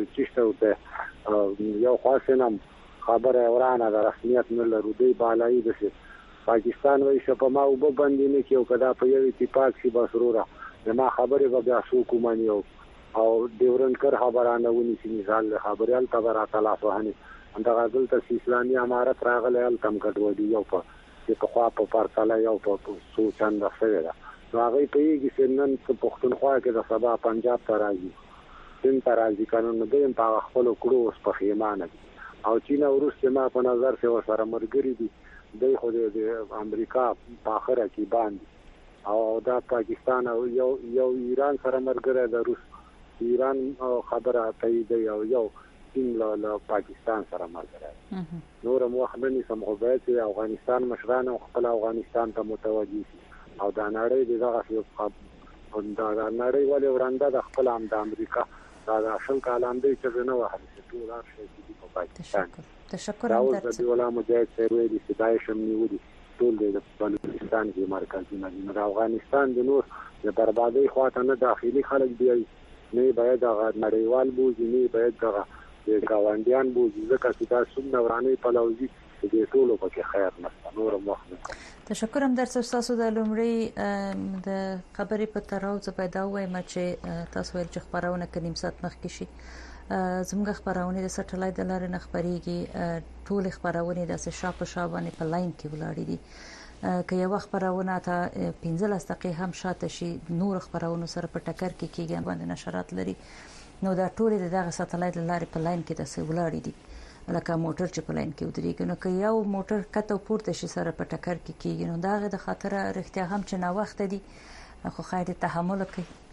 چشته یو خاصنم خبره ورانه د رسمیت نه لرو دی بالای د پاکستان وایي چې په ما وب باندې نه کې او کدا په یو اتفاق شي بسروره ما خبره به بیا شو کومانی او او ډیورن کر خبرانه ونی چې مثال خبره ال تبر تعالی سبحانه دا غزل ته اسلامي امارت راغلی ال تم کډوډي یو په چې په خوا په پارتاله یو په سو چند څه ده نو هغه په یږي چې نن په پښتونخوا کې د سبا پنجاب ته راځي سین ته راځي قانون دیم په خپل کړو اوس په خیمانه او چین او روس ما په نظر کې وسره مرګري دي د خو د امریکا په اخره کې باندې او دا پاکستان او یو یو ایران سره مرګره د روس ایران خبره تایید یو یو له پاکستان سره مرګره نور مو خبرني سم خو به افغانستان مشران خپل افغانستان ته متوجي او دا نړۍ دغه څه دا نړۍ ولې ورانده د خپل ام د امریکا دا اصل کالم دی چې نه وهل شي ټول راشه په پاکستان تشکر هم درته د ولا مجاهد سروي دي چې دای شم نیولي ټول د افغانستان کې مرکزي مدینه د افغانستان د نور د بربادي خواته نه داخلي خلک دی نه باید هغه نړیوال بوزي نه باید هغه د گاونډیان بوزي ځکه چې تاسو نوراني پلوزي د ټولو په خیر نشته نور مخ تشکر هم درته تاسو د لومړی د خبرې په تراو ز پیدا وایم چې تاسو ول چې خبرونه کنیم سات مخکې شي زموږ خبرونه د سټلایټ د لارې نه خبريږي ټول خبرونه د شاپ شابانه په لاین کې ولاړې دي که یو خبرونه ته پنځه دقیقې هم شاته شي نور خبرونه سره په ټکر کې کېږي باندې نشرات لري نو دا ټول دغه سټلایټ لارې په لاین کې د سیولاړې دي لکه موټر چې په لاین کې ودرېږي نو که یو موټر کته پورته شي سره په ټکر کې کېږي نو دا د خاطر رښتیا هم چې نا وخت دي خو خیر تحمل کوي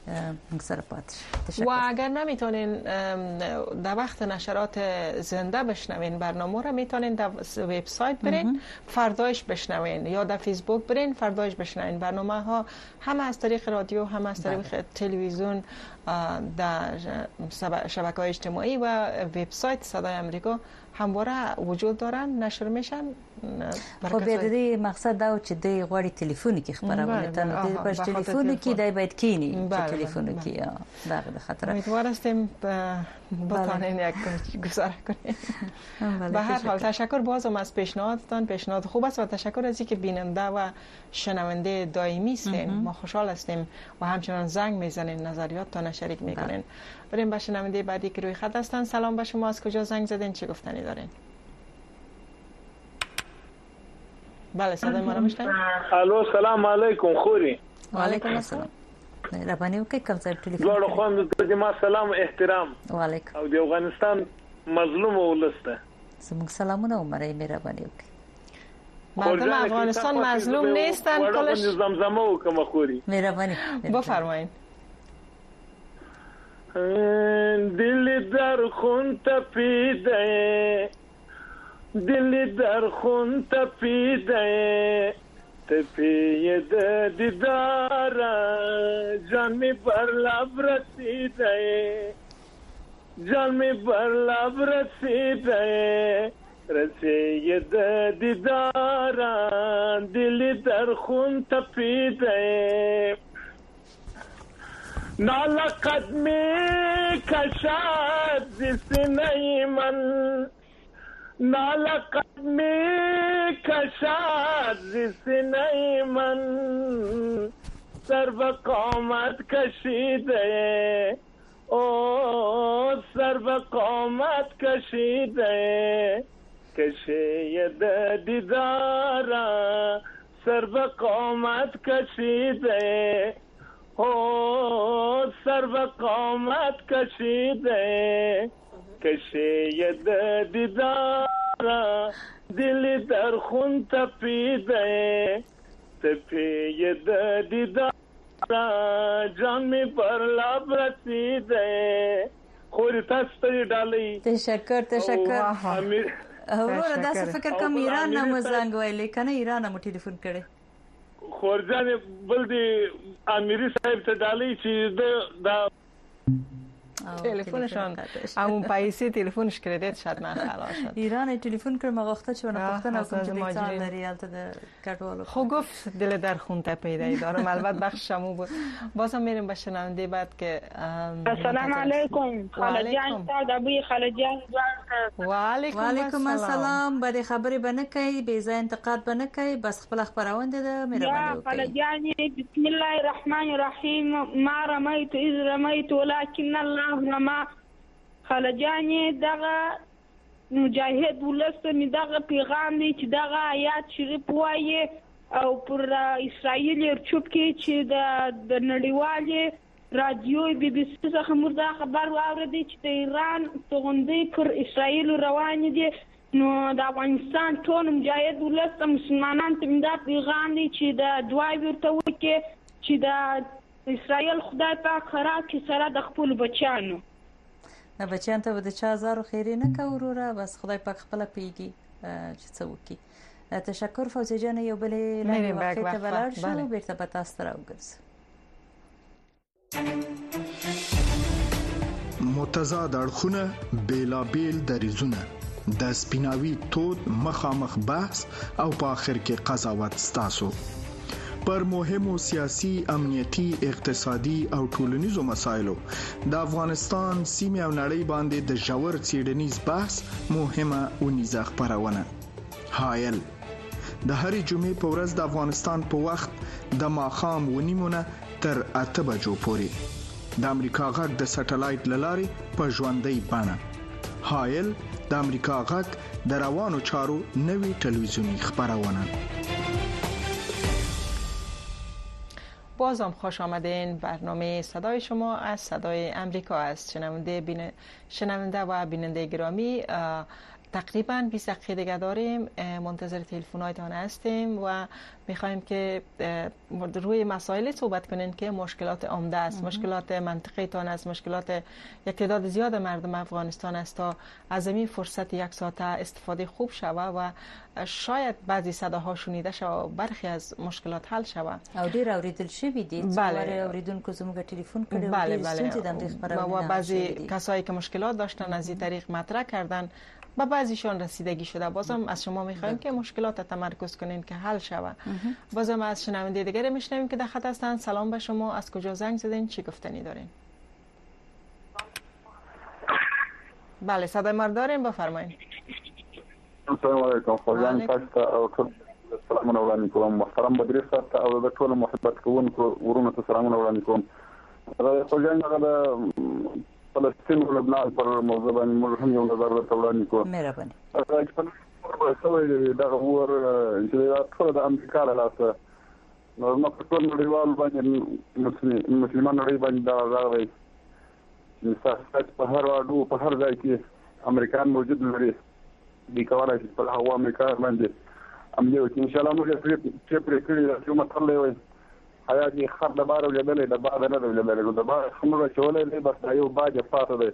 سر پاتش. و اگر نمیتونین در وقت نشرات زنده بشنوین برنامه را میتونین در وبسایت برین فردایش بشنوین یا در فیسبوک برین فردایش بشنوین. برنامه ها هم از طریق رادیو هم از طریق تلویزیون در شبکه‌های اجتماعی و وبسایت صدای امریکا همواره وجود دارن، نشر میشن. خب بیادی مقصد داو چه دی غواری تلفونی که خبرونه تنو دی باش تلفونی که دی باید کینی تلفونی که در خطر امیدوار هستیم بتانین یک گزاره کنیم. به هر حال تشکر بازم از پیشنهادتان، پیشنهاد خوب است و تشکر از اینکه بیننده و شنونده دائمی هستین. ما خوشحال هستیم و همچنان زنگ میزنین، نظریاتتان شریک میکنین. بریم به شنونده بعدی که روی خط هستن. سلام به شما، از کجا زنگ زدین، چه گفتنی دارین؟ بله صدای ما رو میشنوید؟ الو سلام علیکم خوری. و علیکم السلام. ربانی وکي کوم ځای ټلیفون ګورو خوند د ما سلام و احترام. وعلیکم. او د افغانستان مظلوم ولسته. زموږ سلامونه عمره مهرباني وکي. مردم افغانستان مظلوم نیستن، کلش زمزمه وکم خوری. مهرباني. بفرمایید. دل در خون تپیده، دل در خون تپیده، تپید دیدار جان می بر لب رسیده، جان می بر لب رسیده، رسید دیدار دل در خون تپیده. نالا قدمی کشاد زسنی من، نالا قدمی کشاد زسنی من، سر به قامت کشیده، او سر به قامت کشیده، کشید دیدارا سر به قامت کشیده، او سر به قامت کشیده، کشید دیدارا دل در خون تپیده، تپید دیدارا جان می بر لب رسیده. خوری تاسو ډالۍ. تشکر تشکر. اورور دا څه فکر کوم ایران نه مزنګ ویلې کنه ایران مو ټلیفون کړي. خورجان بل دی امیری صاحب ته ډالۍ چې دا تلفنشان همون پیسه تلفنش کردیت شد من خلاص شد. ایران تلفن کرد مغاخته چون پختن اکم چه دیگه داری البته در کارتوالو. خو گفت دل در خون تپیده دارم البته بخش شمو بود. بازم میریم به شنونده بعد که السلام علیکم. خالجان صاحب ابوی خالجان و علیکم السلام. بعد خبری بنکای بیزا انتقاد بنکای بس خپل خبرونده ده مهربانی وکړئ. خالجان بسم الله الرحمن الرحیم. ما رمیت اذ رمیت ولكن الله رما. خالجان دغه مجاهد ولسته می دغه پیغام دی چې دغه آیات شریف وایي او پر اسرائیل چوپ کې چې د نړیوالې رادیو بي بي سي څخه موږ دا خبر واورېدی چې د ایران توغندۍ پر اسرائیل روان دي. نو د افغانستان ټول مجاهد ولسته مسلمانان ته دا پیغام دی چې د دعای ورته وکړي چې د اسرائیل خدای پاک خراب کې سره د خپل بچانو نه بچیان ته به د چا زارو خیری نه کا وروره بس خدای پاک خپل پیږي چې څه وکړي. تشکر فوزیه جان. یو بلې لاندې وخت ته بلار شو بیرته به تاسو ته راوګرځو. متضاد اړخونه بیلابیل دریزونه د سپیناوي تود مخامخ بحث او په آخر کې قضاوت ستاسو پر مهمو سیاسي، امنیتي، اقتصادي او ټولنیزو مسایلو د افغانستان سیمه او نړۍ باندې د ژور څېړنیز بحث مهمه ونیزه خبرونه. حایل د هرې جمعې په ورځ د افغانستان په وخت د ماښام ونیمونه تر اته بجو پورې د امریکا غږ د سټلایټ لارې په ژوندۍ بڼه. حایل د امریکا غږ د روانو چارو نوې ټلویزیونی خبرونه. بازم خوش آمدین. برنامه صدای شما از صدای امریکا است. شنونده بین... شنونده و بیننده گرامی، تقریبا بیست دقیقه دیگه داریم، منتظر تلفن‌هایتان هستیم و میخوایم که روی مسائل صحبت کنین که مشکلات عمده است، مشکلات منطقه تان است، مشکلات یک تعداد زیاد مردم افغانستان است تا از این فرصت یک ساعته استفاده خوب شوه و شاید بعضی صداها شنیده شوه، برخی از مشکلات حل شوه. او ډیر اوریدل شوی دي، بله اوریدونکو زموږ ټلیفون کړي او بله ډیر بله ستونزې د دې خبرونه و بعضی کسایی که مشکلات داشتن از این طریق مطرح کردن با بعضیشان رسیدگی شده. بازم از شما میخوایم که مشکلات تمرکز کنین که حل شود. بازم از شنونده دیگری میشنویم که در خط هستند. سلام به شما، از کجا زنگ زدین، چی گفتنی دارین؟ بله صدای ما دارین، بفرمایید. السلام علیکم. خواجان تاسو او ټول سلامونه وړاندې کوم. محترم بدري صاحب ته او د ټول محبت کوونکو ورونو ته سلامونه وړاندې کوم. خواجان د فلسطین او لبنان پر موضوع باندې موږ هم یو نظر درته وړاندې کوو. مهرباني. سوی دغه ور چې ټول د امریکا له لاسه نو نو په ټول نړیوال باندې مسلمان نړۍ باندې دا راغلی چې سیاست په هر واډو په هر ځای کې امریکایان موجود لري. دي کولای شي په هغه امریکا باندې عملي وکړي. ان شاء الله موږ چې پرې کړی چې مطلب وي حیا دي خر د بار ولېدلې د بار نه ولېدلې د بار څومره چولې بس یو باج پاتې دی.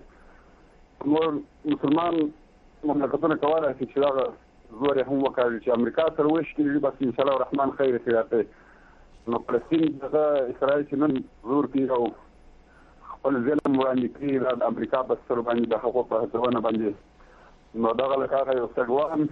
نو مسلمان مملکتونه کولای شي چې دا زور هم وکړي چې امریکا سره وشي، بس ان شاء الله الرحمن خیر خیراته. نو فلسطین دغه اسرائیل چې نن زور کوي او خپل ظلم وړاندې کوي د امریکا په سر باندې د حقوق په هڅونه باندې، نو دغه لکه یو سګوان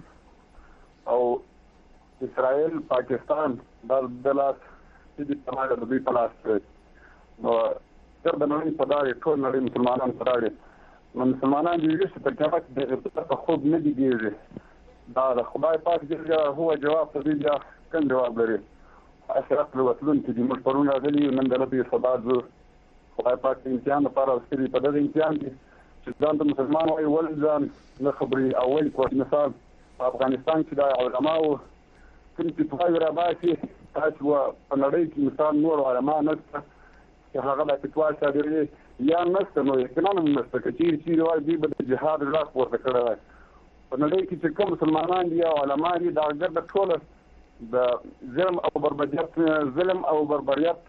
او اسرائیل پاکستان د لاس چې د تمام د دوی په لاس کې نو تر د نړۍ په داري ټول نړۍ مسلمانان په داري نو مسلمانان دې چې په کابه د په خوب نه دیږي. دا د خدای پاک دې هو جواب ته دې کوم جواب لري. اخرت له وصلون چې موږ پرونه غلي نن د لبي صداد زو خدای پاک امتحان لپاره ورسېږي. په دې امتحان کې چې ځان د مسلمان وي ول ځان نه خبري اول کو مثال په افغانستان کې د علماو کوم چې په غیر باسي تاسو په نړۍ کې مثال نور علما نشته چې هغه د فتوا صادري یا نشته. نو یقینا نشته چې چې روایت دی د جهاد راځ ورته کړی په نړۍ کې چې کوم مسلمانان دي او علما دي دا ګرد ټول د ظلم او بربریت ظلم او بربریت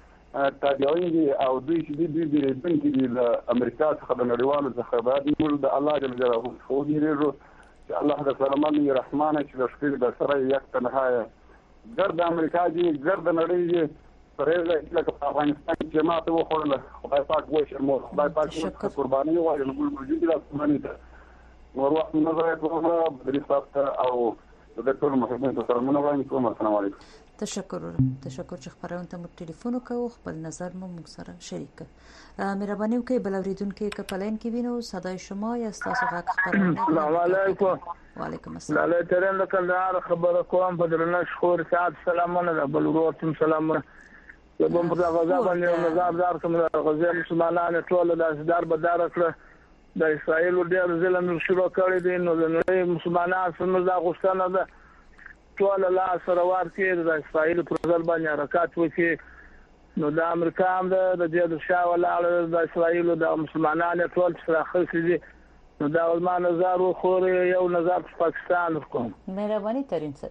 تابعین دي او دوی چې دوی دوی د بنک دي د امریکا څخه د نړیوالو څخه بعد موږ د الله جل جلاله خو دې چې الله د سلام الله رحمانه چې د شکر د سره یک تنها ګرد امریکا دي ګرد نړۍ دي پرېږه لکه په افغانستان کې ماته وخوړل. خدای پاک وایي مو خدای پاک قرباني وایي نو موږ موجود لا سمانی ته نور وخت نظر کوم بدري صاحب او د ټول محبت سره مونږ کوم. السلام علیکم. تشکر تشکر چې خبرونه ته مو ټلیفون وکړو، خپل نظر مو موږ سره شریک کړ. مهرباني وکړئ بل اوریدونکو کې پلان کې وینو صداي شما یا تاسو غږ خبرونه. السلام علیکم. وعلیکم السلام. لاله ترن د کندهار خبره کوم په درنه شکر سات سلامونه بل ورته سلامونه. له کوم په غزا باندې نظر دار کوم غزا مسلمانانه ټول د ازدار بدار کړ د اسرائیل ډېر ظلم شروع کړی دی. نو د نړۍ مسلمانانو سره د غوښتنه ده ټول لا سره ورته د اسرائیل پر ځل باندې حرکت وکړي. نو د امریکا هم د دې شاو لاله د اسرائیل د مسلمانانو ټول سره خلک دي. نو دا ولما نظر خو یو نظر په پاکستان کوم. مهرباني ترين سره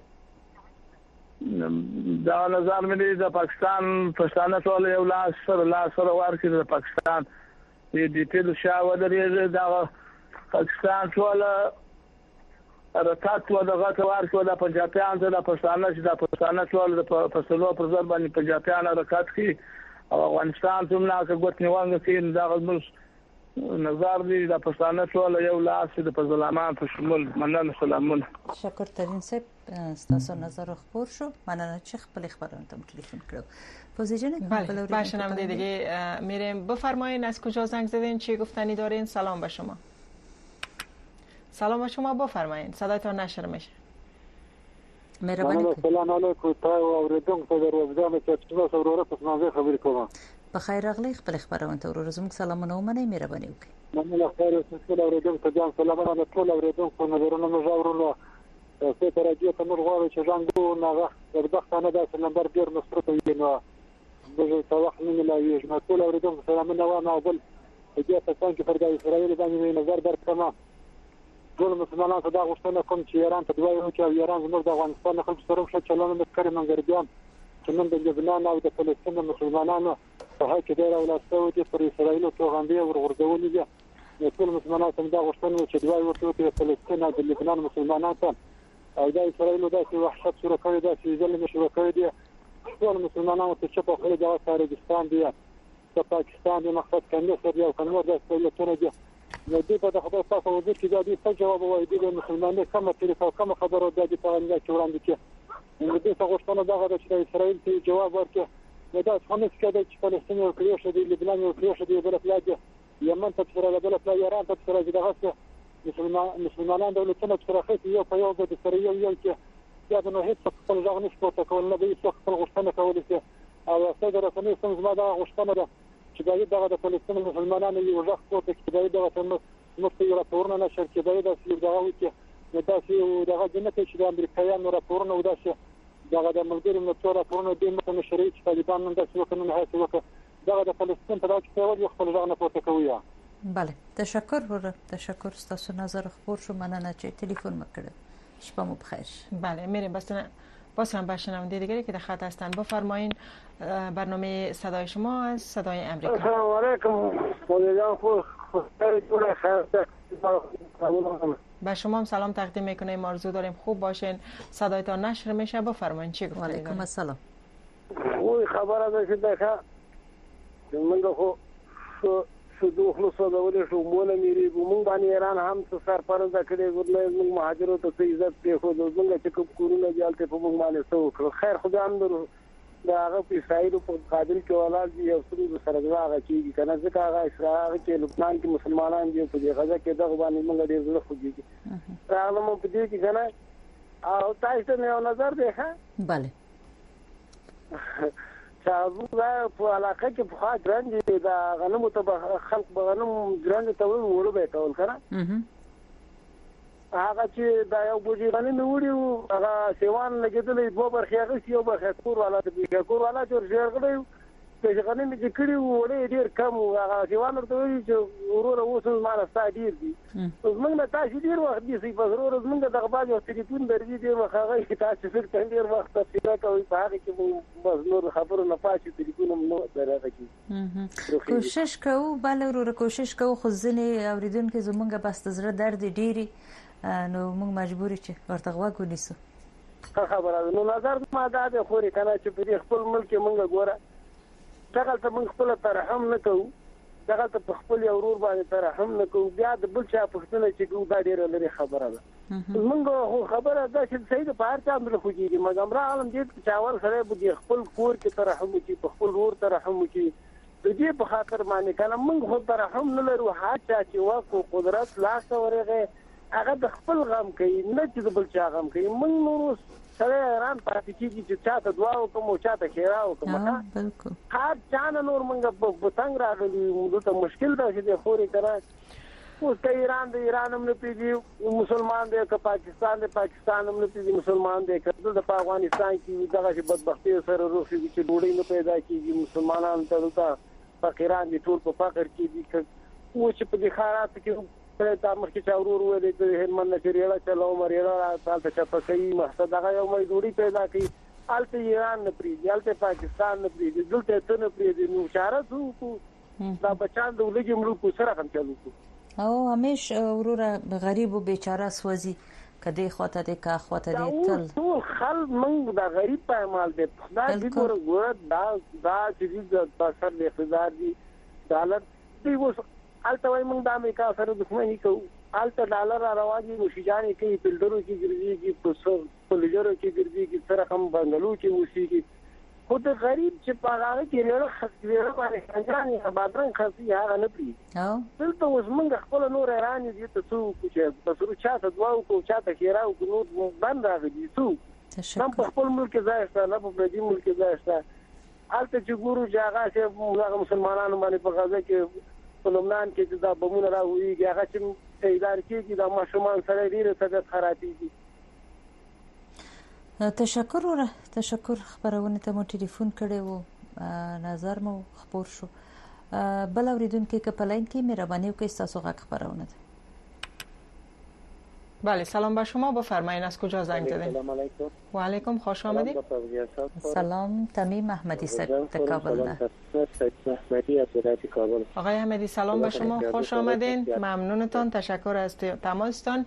دا نظر مې د پاکستان پښتانه ټول یو لاس سره لاس سره ورکړي د پاکستان دې دې شاو درې دا پاکستان ټول حرکت و دغه توار شو د پنجابیان د پښتانه چې د پښتانه ټول د پښتنو پر ځل باندې پنجابیان حرکت کوي او افغانستان څومره که ګوت نیوانګ کوي دغه موږ نظر دی د پښتانه ټول یو لاس د پزلامان په شمول مننه سلامونه. شکر ترين صاحب تاسو نظر خبر شو مننه چې خپل خبرونه ته تلیفون کړو. فوزی جان بله باشنامده دیگه میریم. بفرمایید از کجا زنگ زدین، چی گفتنی دارین؟ سلام به شما. سلام به شما، بفرمایید صدایتان نشر میشه. مهربانی سلام علیکم. تا اوریدونکو در وزدان چې تاسو ورور په نوې خبرې کوم. بخیر اغلی خپل خبرونه ته ورور زموږ سلامونه ومنئ. مهرباني وکړئ. مننه خیر اوسئ. اوریدونکو ته سلامونه ټول اوریدونکو نظرونه مو ژورونه څه ترجیح ته موږ غواړو چې څنګه ناغه د بختانه د نمبر ډیر مصرف وي نو دغه توخ نه ملایږي. نو ټول اوریدونکو سلامونه و نه بل دې ته څنګه پر د اسرائیل باندې نظر درکما ټول مسلمانانو ته دا غوښتنه کوم چې ایران ته دوی وکړي او ایران زموږ د افغانستان خلکو سره ښه چلند وکړي. منګربیان چې نن د لبنان او د فلسطین مسلمانانو په حق کې ډېر اولادونه دي پر اسرائیل توغندې ورغورځولې دي. ټول مسلمانانو ته دا غوښتنه چې دوی وکړي د فلسطین او د لبنان مسلمانانو ته او د اسرائیل داسې وحشت شروع کړی دا چې ظلم شروع کړی دی. ټول مسلمانانو ته چې په خپل ځای سره دي د پاکستان د مقصد کنده سره یو کنور د دولتونو دي. نو دې په دغه تاسو ورته چې دا دې څه جواب وایي د مسلمانانو کومه طریقه کومه خبره ده چې په انګا کې وړاندې کړي. نو دې څه غوښتنه دا ده چې اسرائیل ته جواب ورکړي. نو دا څنګه چې د فلسطین او کریو شدي لبنان او کریو شدي بل بلاد یمن ته سره بل بلاد ایران ته سره دغه مسلمان مسلمانان دولتونو سره خېټ یو په یو د سره یو یو کې دا نو هیڅ خپل ځای نشته ته کول نه به څه خپل غوښتنه کولای شي. او څنګه راځي څنګه زما دا غوښتنه ده چې دا د فلسطین مسلمانانو یو ځخ کوته چې دا د وطن مستي راپورونه نشر کې دا د سیداوي کې دا چې دغه جنت چې د امریکایانو راپورونه ودا چې دغه د ملګرو نو راپورونه د متن شریعت طالبان نن د څه کنه هڅه وکړه دغه د فلسطین په دغه ډول خپل ځان نه پورته کوي. بله تشکر ور تشکر ستاسو نظر خبر شو. مننه چې تلفن مکړه. شب مو بخیر. بله میریم بس باز هم بشنونده دیگری که در خط هستن بفرمایین. برنامه صدای شما از صدای امریکا. السلام علیکم. مدیران خوب به شما هم سلام تقدیم میکنیم. آرزو داریم خوب باشین. صدایتان نشر میشه. بفرمایین چی گفتید؟ علیکم السلام. وی خبره ده چې دغه موږ خو شو خلصو د ولې شو مونږ میری موږ باندې ایران هم څه سر پرځه کړي ورله موږ مهاجرو ته عزت په خو موږ چې کوم کورونه جالته په موږ باندې سو خیر خدای هم درو دا هغه په اسرائیل په قابل کې ولال دي او څنګه سره دغه کیږي کنه ځکه هغه اسرائیل کې لبنان کې مسلمانان دي په دې غزا کې دغه باندې موږ ډېر زړه خوږي راغله مو په دې کې کنه او تاسو ته یو نظر دی ها. bale چاغو په علاقه کې په خاطر رنګ دا غنمو ته خلق بغنم ګرانه ته وړو به کول کنه هغه چې دا یو بوجي غنم وړو هغه سیوان لګیدلې دوه برخې هغه یو برخه کور والا ته کور والا چې ورشر کړو چې غنم چې کړي وړي ډیر کم هغه سیوان ورته وی چې ورور اوس ما راستا ډیر دي موږ نه تاسو ډیر وخت دي چې په ضرور موږ دغه باج او ټلیفون درځي ډیر وخت هغه تاسو فکر ډیر وخت تفصیل کوي په هغه کې بس نور خبرو نه پاتې ټلیفون مو درغږي کوشش کوو بل ورور کوشش کوو خو ځنې اوریدونکو زمونږ بس زړه درد ډیری نو موږ مجبور چې ورته غوږ ونیسو. خبره نو نظر ما دا د خوري کنه چې په خپل ملک موږ ګوره دغه ته موږ خپل ترحم نه کوو دغه ته په خپل ورور باندې ترحم نه کوو بیا د بل چا پښتنه چې کوو دا ډیره لري خبره ده. موږ خبره ده چې سید په هر چا باندې خوږي مګم را عالم دې چاول سره به خپل کور کې ترحم وکړي په خپل ورور ترحم وکړي د دې په خاطر باندې کنه موږ خو ترحم نه لرو هر چا چې واکو قدرت لاس ورغه هغه د خپل غم کوي نه چې د بل چا غم کوي. موږ نور سره ایران پاتې کیږي چې چاته دعا وکړو چاته خیره وکړو بالکل هر چا نه نور موږ په څنګه راغلي موږ ته مشکل ده چې خوري کرا اوس ته ایران د ایران هم نه پیږي مسلمان دی که پاکستان دی پاکستان هم نه پیږي مسلمان دی که د افغانستان کې دغه بدبختی سره روخي چې ډوړې نه پیدا کیږي مسلمانان ته دلته فقیران دي ټول په فقر کې دي او چې په دې خارات کې تا مخکې چاورور ولې چې هرمن نشریړه چلو مریړه تاسو چې په صحیح مقصد هغه یو مزدوري پیدا کړي الته ایران نه پریږي الته پاکستان نه پریږي دلته ته نه پریږي نو اشاره څو دا بچان د ولګي ملک سره هم چلو او همیش ورور غریب او بیچاره سوځي کدی خواته د کا خواته د تل ټول خلک موږ د غریب په عمل دي دا د ګور دا دا چې د بشر د اقتدار دي دولت دی وس الته وای موږ د امریکا سره دښمنی کوو الته ډالر را رواني مشجانې کوي پلډرو کې ګرځي کې په پلجرو کې ګرځي کې سره هم بنگلو کې وسی خو د غریب چې په هغه کې لري خسویره باندې څنګه بادرنګ خسي هغه نه پری او دلته اوس موږ خپل نور ایران دي ته څو چې په سر چاته دوا او کو چاته خیره او نور باندې راغلي څو هم په خپل ملک ځای ست نه په دې ملک ځای ست الته چې ګورو ځاګه چې موږ مسلمانانو باندې په غزا کې په لبنان کې دا بمونه راوړي هغه چې ایدار کېږي د ماشومان سره ډیره طبیعت خرابېږي. تشکر وره تشکر خبرونه ته مو ټلیفون کړی وو نظر مو خبر شو بل اوریدونکو کې په لاین کې مهرباني وکړئ تاسو غږ خبرونه ده. بله سلام به شما، بفرمایید از کجا زنگ زدید؟ سلام علیکم. و علیکم، خوش آمدید. سلام تمیم احمدی صاحب در کابل نه. احمدی از ولایت کابل. آقای احمدی سلام به شما، خوش آمدین. ممنونتان، تشکر از تماستان.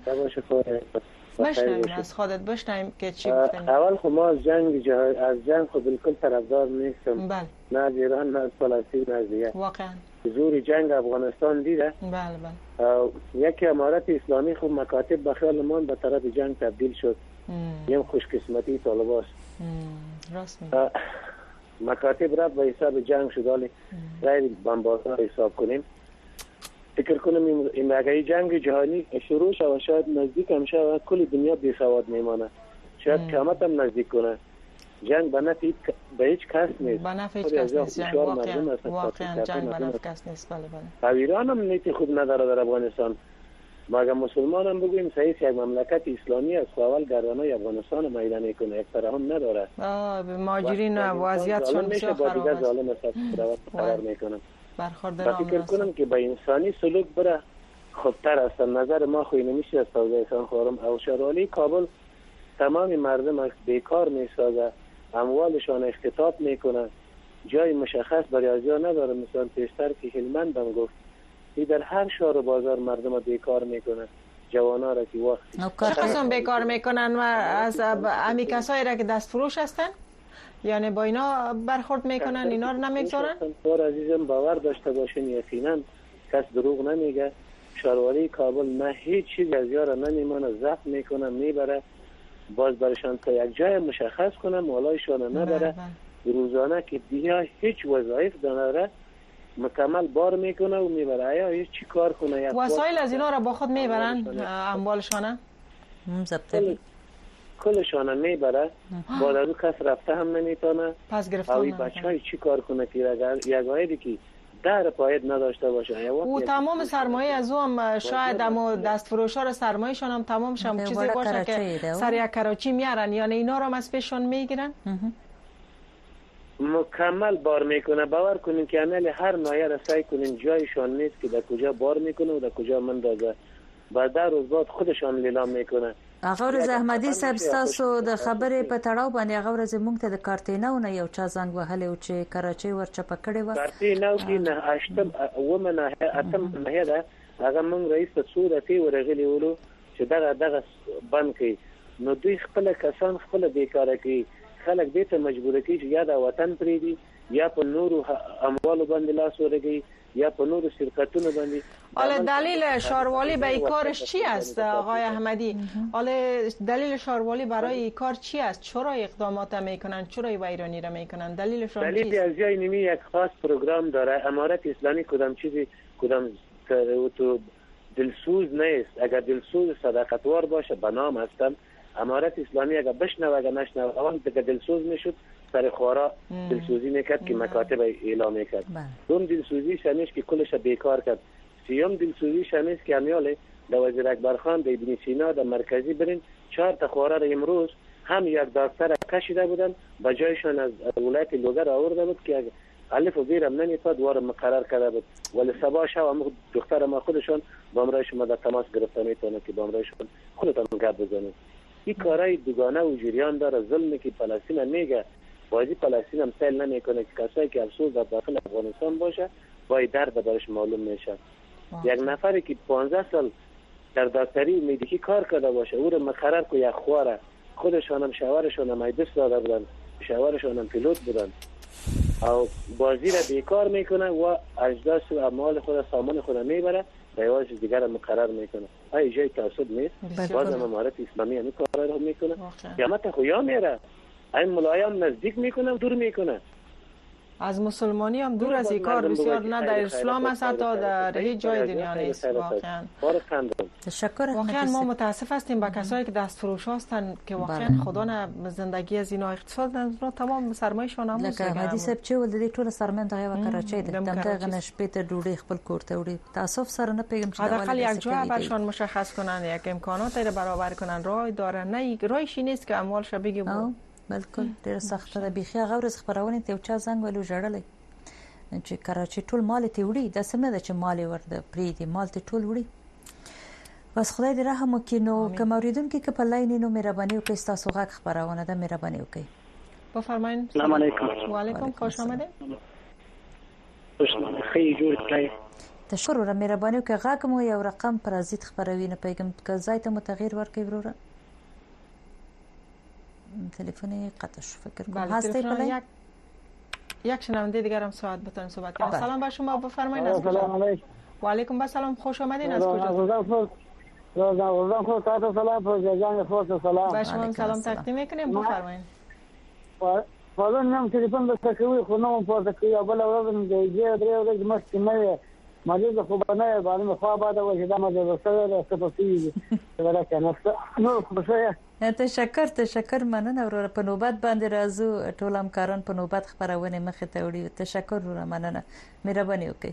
بشنویم از خودت، بشنویم که چی گفتین. اول خب ما از جنگ جهاد از جنگ خب بالکل طرفدار نیستم. بله. نه از ایران نه از فلسطین نه از دیگه. واقعا. زور جنگ افغانستان دیده. بله بله. یکی امارت اسلامی خب مکاتب بخیال من به طرف جنگ تبدیل شد. یه خوشقسمتی طالباست. راست میگی. مکاتب رفت به حساب جنگ شد، ولی غیر بمباران حساب کنیم. فکر کنم این اگه جنگ جهانی شروع شود شاید نزدیک هم شود کل دنیا بی سواد میمانه، شاید قیامت هم نزدیک کنه. جنگ به نفع به هیچ کس نیست، به نفع هیچ کس نیست. جنگ واقعا واقعا جنگ به نفع کس نیست. بله بله. ایران هم نیتی خوب نداره در افغانستان. ما اگه مسلمان هم بگوییم صحیح یک مملکت اسلامی است و اول گردنای افغانستان میدان میکنه، یک ترحم نداره. آه مهاجرین وضعیتشون بسیار خراب است. ظالم است قرار میکنه. برخوردار فکر کنم که به انسانی سلوک بره خودتر است. نظر ما خوی نمیشه از توزیع انسان خورم. او شرالی کابل تمام مردم بیکار میسازه، اموالشان اختطاف میکنه، جای مشخص برای ازیا نداره. مثلا پیشتر که هلمند هم گفت ای در هر شهر و بازار مردم بیکار میکنه، جوانا را که وقتی چه قسم بیکار میکنن و از امی کسایی را که دست فروش هستن؟ یعنی با اینا برخورد میکنن، اینا رو نمیگذارن؟ بار عزیزم باور داشته باشین یقینا کس دروغ نمیگه. شهروالی کابل نه هیچ چیز از یارا نمیمانه، ضبط میکنه میبره، باز برشان تا یک جای مشخص کنه مالایشان نبره. روزانه که دیگه هیچ وظایف نداره مکمل بار میکنه و میبره. آیا هیچ چی کار کنه؟ وسایل از اینا را با خود میبرن اموالشانه؟ ضبط کلشانه میبره، بعد از کس رفته هم نمیتونه. پس گرفتار نمیکنه. بچه های چی کار کنه که یک آیدی که در پاید نداشته باشه. او تمام سرمایه از او هم شاید امو دست فروش ها را سرمایهشان هم تمام شم چیزی باشه که سر یک کراچی میارن، یعنی اینا را هم از پیششان میگیرن. مکمل بار میکنه. باور کنین که عمل هر نایه را سعی کنین جایشان نیست که در کجا بار میکنه و در کجا مندازه. بعد در روز بعد خودشان لیلام میکنه. هغه ورځ احمدي صاحب تاسو د خبرې په تړاو باندې هغه ورځ موږ ته د کارتیناونه یو چا زنګ وهلی و چې کراچۍ ورچپه کړې وه. کارتیناو کې نه اشتم اومه نه اتم نه ده هغه موږ رئیس ته څو دفعې ورغلي ولو چې دغه دغه بند کړي. نو دوی خپل کسان خپل بیکاره کوي، خلک دې ته مجبور کوي چې یا د وطن پرېږدي یا په نورو اموالو باندې لاس ورګي یا په نورو شرکتونو باندې. حالا دلیل شاروالی به این کارش چی است آقای احمدی؟ حالا دلیل شاروالی برای این کار چی است؟ چرا اقدامات میکنن؟ چرا ویرانی را میکنن؟ دلیلشون چیست؟ دلیل از جای نمی یک خاص پروگرام داره. امارت اسلامی کدام چیزی کدام تو دلسوز نیست. اگر دلسوز صداقتوار باشه به نام هستم. امارت اسلامی اگر بشنوه اگر نشنوه اول دیگه دلسوز میشد سر خورا دلسوزی میکرد که مکاتب اعلام میکرد. دوم دلسوزی شنیش که کلش بیکار کرد. سیوم دلسوزی شنیش که امیاله در وزیر اکبر خان در ابن سینا در مرکزی برین چهار تا خورا را امروز هم یک دکتر کشیده بودن با جایشان از ولایت لوگر آورده بود که الف و بیرم نمیتاد وارم مقرر کرده بود. ولی سبا شب هم دختر ما خودشان با امرای شما در تماس گرفته میتونه که با امرای شما خودتان گپ بزنید. این کارهای دوگانه و جریان داره. ظلمی که فلسطین میگه بازی فلسطین هم سیل نمیکنه که کسایی که افسوس در داخل افغانستان باشه باید درد برش معلوم میشه. یک نفری که پانزده سال در دکتری مدیکی کار کرده باشه او رو مقرر که یک خواره خودشان هم شوهرشان هم ایدس داده بودن، شوهرشان هم پیلوت بودن او بازی را بیکار میکنه و اجداس و اموال خود سامان خود میبره بیواز دیگر را مقرر میکنه. ای جای تعصب نیست. باز هم امارت اسلامی همی کار را میکنه. قیامت خویا میره. این ملایم نزدیک میکنه و دور میکنه. از مسلمانی هم دور از این کار بسیار نه در اسلام است حتی در هیچ جای دنیا نیست. واقعا تشکر. واقعا ما متاسف هستیم با کسایی که دست فروش هستند که واقعا خدا نه زندگی از اینا اقتصاد نه تمام سرمایه‌شون هم لکه احمدي صاحب چې ول دې ټول سرمن دغه کراچۍ د دمته غنش پته ډوډۍ خپل کوړته وړي. تاسف سره نه پیغام چې حداقل یک جای برشان مشخص کنن، یک امکانات را برابر کنن. راه داره نه راهی نیست که اموال شبیه بود. بالکل ډیره سخته ده. بیخي هغه ورځ خبرونه ته چا زنګ ولو جړلې چې کراچۍ ټول مال ته وړي. د سم نه ده چې مال ورده پری دي مال ته ټول وړي. بس خدای دې رحم وکړي. نو کوم اوریدونکو کې په لاین نو مهرباني وکړئ تاسو غږ خبرونه ده مهرباني وکړئ. بفرمایید. سلام علیکم. و علیکم خوش آمدید. خیلی جوړ کړئ. تشکر ورته مهرباني وکړئ. غږ مو یو رقم پر ازید خبروي نه پیغام که ځای ته متغیر ورکړئ وروره. تلفن قطع شو فکر کنم هستی پلی؟ یک یک شنونده دیگر هم صحبت بتونیم صحبت کنیم. سلام بر شما بفرمایید. از سلام علیکم. و علیکم السلام خوش آمدین. از کجا؟ روزان خود تاتو سلام پر جان خود سلام. با شما سلام تقدیم میکنیم بفرمایید. فالون نم تلفن بس کوي خو نو په تکي بل ورځ دی درې ورځې مخکې نه مریض خو باندې باندې خو باندې وځي دا مده سره ستاسو ورکه نو خو څه تشکر تشکر مننه ورور په نوبت باندې راځو ټول همکاران په نوبت خبرونه مخه ته وړي. تشکر ورور مننه مهرباني وکړئ.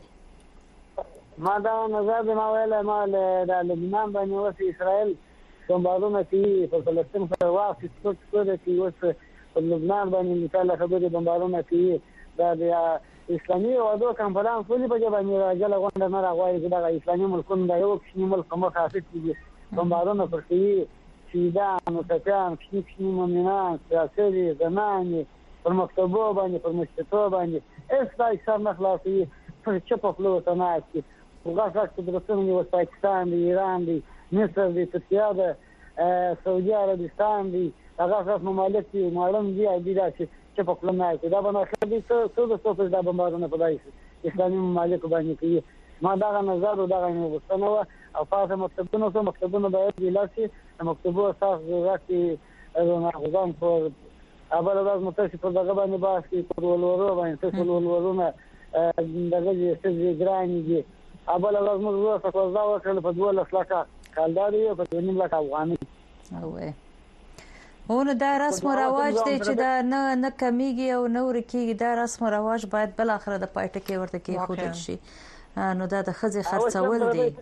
ما دا نظر ما ویل ما د لبنان باندې وس اسرائیل بمبارونه کوي په فلسطین په واقع څه څه کوي وس په لبنان باندې مثال خبرې بمبارونه کوي دا د اسلامي وادو کمپلان فولي په باندې راځل غونډه نه راغواړي دا اسلامي ملکونه دا یو کښنی ملک مخافت دي بمبارونه پر کوي شهیدان متقان کښنی کښنی مؤمنان سیاسي زنانې پر مکتبو باندې پر مسجدو باندې استا اکثر مخلاصي پر چپ خپل تناس کې وګورئ چې د رسمي و پاکستان دی ایران دی مصر دی ترکیه دی سعودي عربستان دی هغه څه ممالک دي معلوم دي دي چې چپ خپل نه دا باندې خدي څه څه څه دا بمبارونه په دایي اسلامي ممالک باندې کوي. ما دا نظر او دا غوښتنه او فاطمه مکتبونو څو مکتبونو باید ویلاسي مکتبو اساس راکې انا غوښتم په اول ورځ متاسف په دغه باندې باسي په ولورو باندې څه ولورونه دغه چې ګرانی دي اول ورځ موږ ورته کوزا وکړل په دوه لسلاکه کالداري په نیم لک افغاني اوه اون دا رسم او رواج دی چې دا نه نه کمیږي او نه ورکیږي. دا رسم او رواج باید بل اخر د پایټه کې ورته کې خود شي. نو دا د خزي خرڅول دي.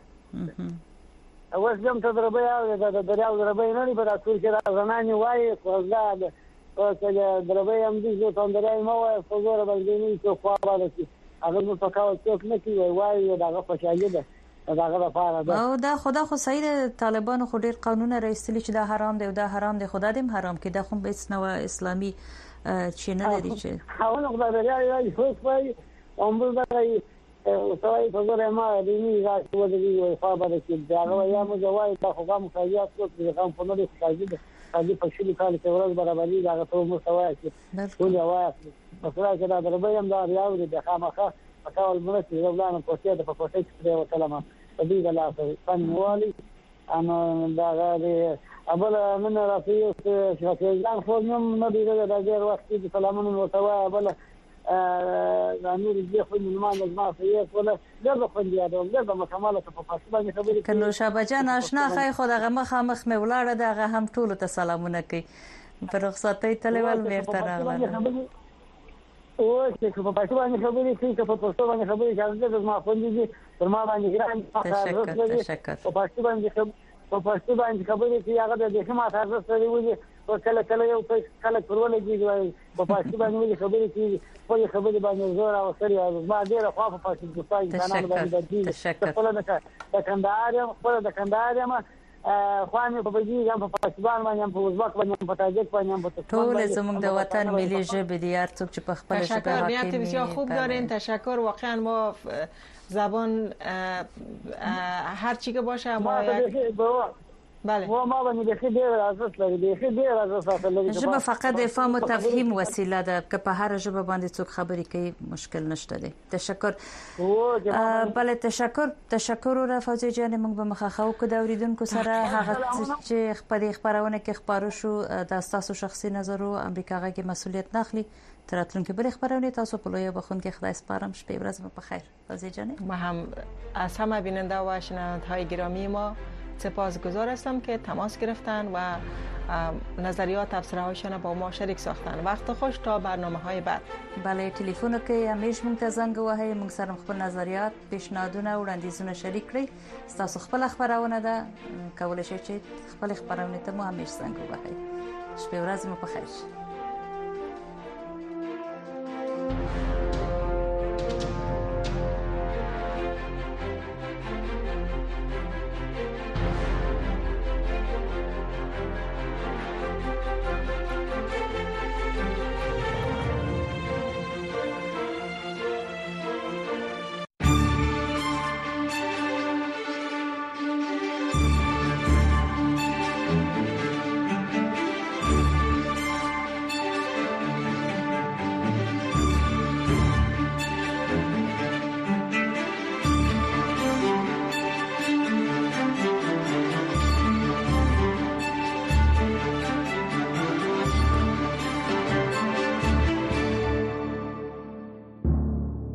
اوس کوم ته دربه او د دریاو دربه نه لري په تاسو کې راځناني وایي خدای او چې دربه هم دي چې څنګه درای مو وایي په زور باندې چې خو باندې چې هغه نو تکاو څوک نه کوي وایي دا خوشاله ده داغه لپاره ده. او دا خدا خو صحیح طالبانو خو ډیر قانون راستلی چې دا حرام دی او دا حرام دی خدا دې حرام کې دا خو به اسنو اسلامي چې نه لري چې هاونه خدای دې یای خو وایي امبل دای او توای په زور ما دې نه راځي ودی وي خو باندې چې دا یا مو جوای دا خو کوم خیاط څوک دې کوم په نړۍ کې دي دې په شلي کال کې ورځ برابرۍ دا ته مو سوای چې ټول یوای مثلا چې دا دربه هم دا ریاو دې خامخه اکاول مرسته زولانه پوښتنه په پوښتنه کې یو کلمه دې غلا فنوالي انا دا غالي ابل من رفيق شفيان فورم ما دي دا غير وقت دي سلامون متوا ابل امیر دې خو من ما نظم فيه ولا لا بخندي هذا لا بمكمله په فاصله خبرې کنو شابه جان آشنا خای خو دغه مخ مخ مې ولاړه دغه هم ټول ته سلامونه کوي پر رخصتۍ تلول بیرته راغله او چې په پښتو باندې خبرې کوي چې په پښتو باندې خبرې کوي چې ما خوندې دي پر ما باندې ګران تشکر تشکر په پښتو باندې په پښتو باندې خبرې کوي هغه د دې ما تاسو سره وي او کله کله یو څه کله پرول کېږي په پښتو باندې خبرې کوي په خبرې باندې زور او سری او ما ډیره خو په پښتو کې انسانانو باندې دي تشکر د کندهار خپل د کندهار ما خوانې په بجې هم په پاکستان باندې په ازبک باندې په تاجک باندې په ټول زموږ د وطن ملي ژبه دي هر څوک چې په خپل ژبه حاکم دي. بسیار خوب دارین تشکر. واقعا ما زبان هر چی که باشه ما بله ما ما باندې به ډېر اساس لري به ډېر اساس لري. ژبه فقط د فهم او تفهیم وسیله ده که په هر ژبه باندې څوک خبرې کوي مشکل نشته دی. تشکر. بله تشکر تشکر را فوزي جان موږ به مخاخو کو د اوریدونکو سره هغه چې خپل خبرونه کې خبرو شو د تاسو شخصي نظر او امریکا غږی مسؤلیت ناخلي. تراتلونکي بل خبرونه تاسو په لوی بخون کې خدای سپارم. شپه ورځ مو په خیر. فوزي جان ما هم از همه بیننده و شنونده‌های گرامی ما سپاسگزار هستم که تماس گرفتن و نظریات تبصره‌هاشون با ما شریک ساختن. وقت خوش تا برنامه‌های بعد. بله ټلیفون کې همیش مونږ ته زنګ وهئ مونږ سره خپل نظریات پیشنهادونه وړاندیزونه شریک کړئ. تاسو خپل خبرونه ده کولای شئ چې خپل خبرونه ته مو همیش زنګ وهئ. شپه ورځ مو په خیر.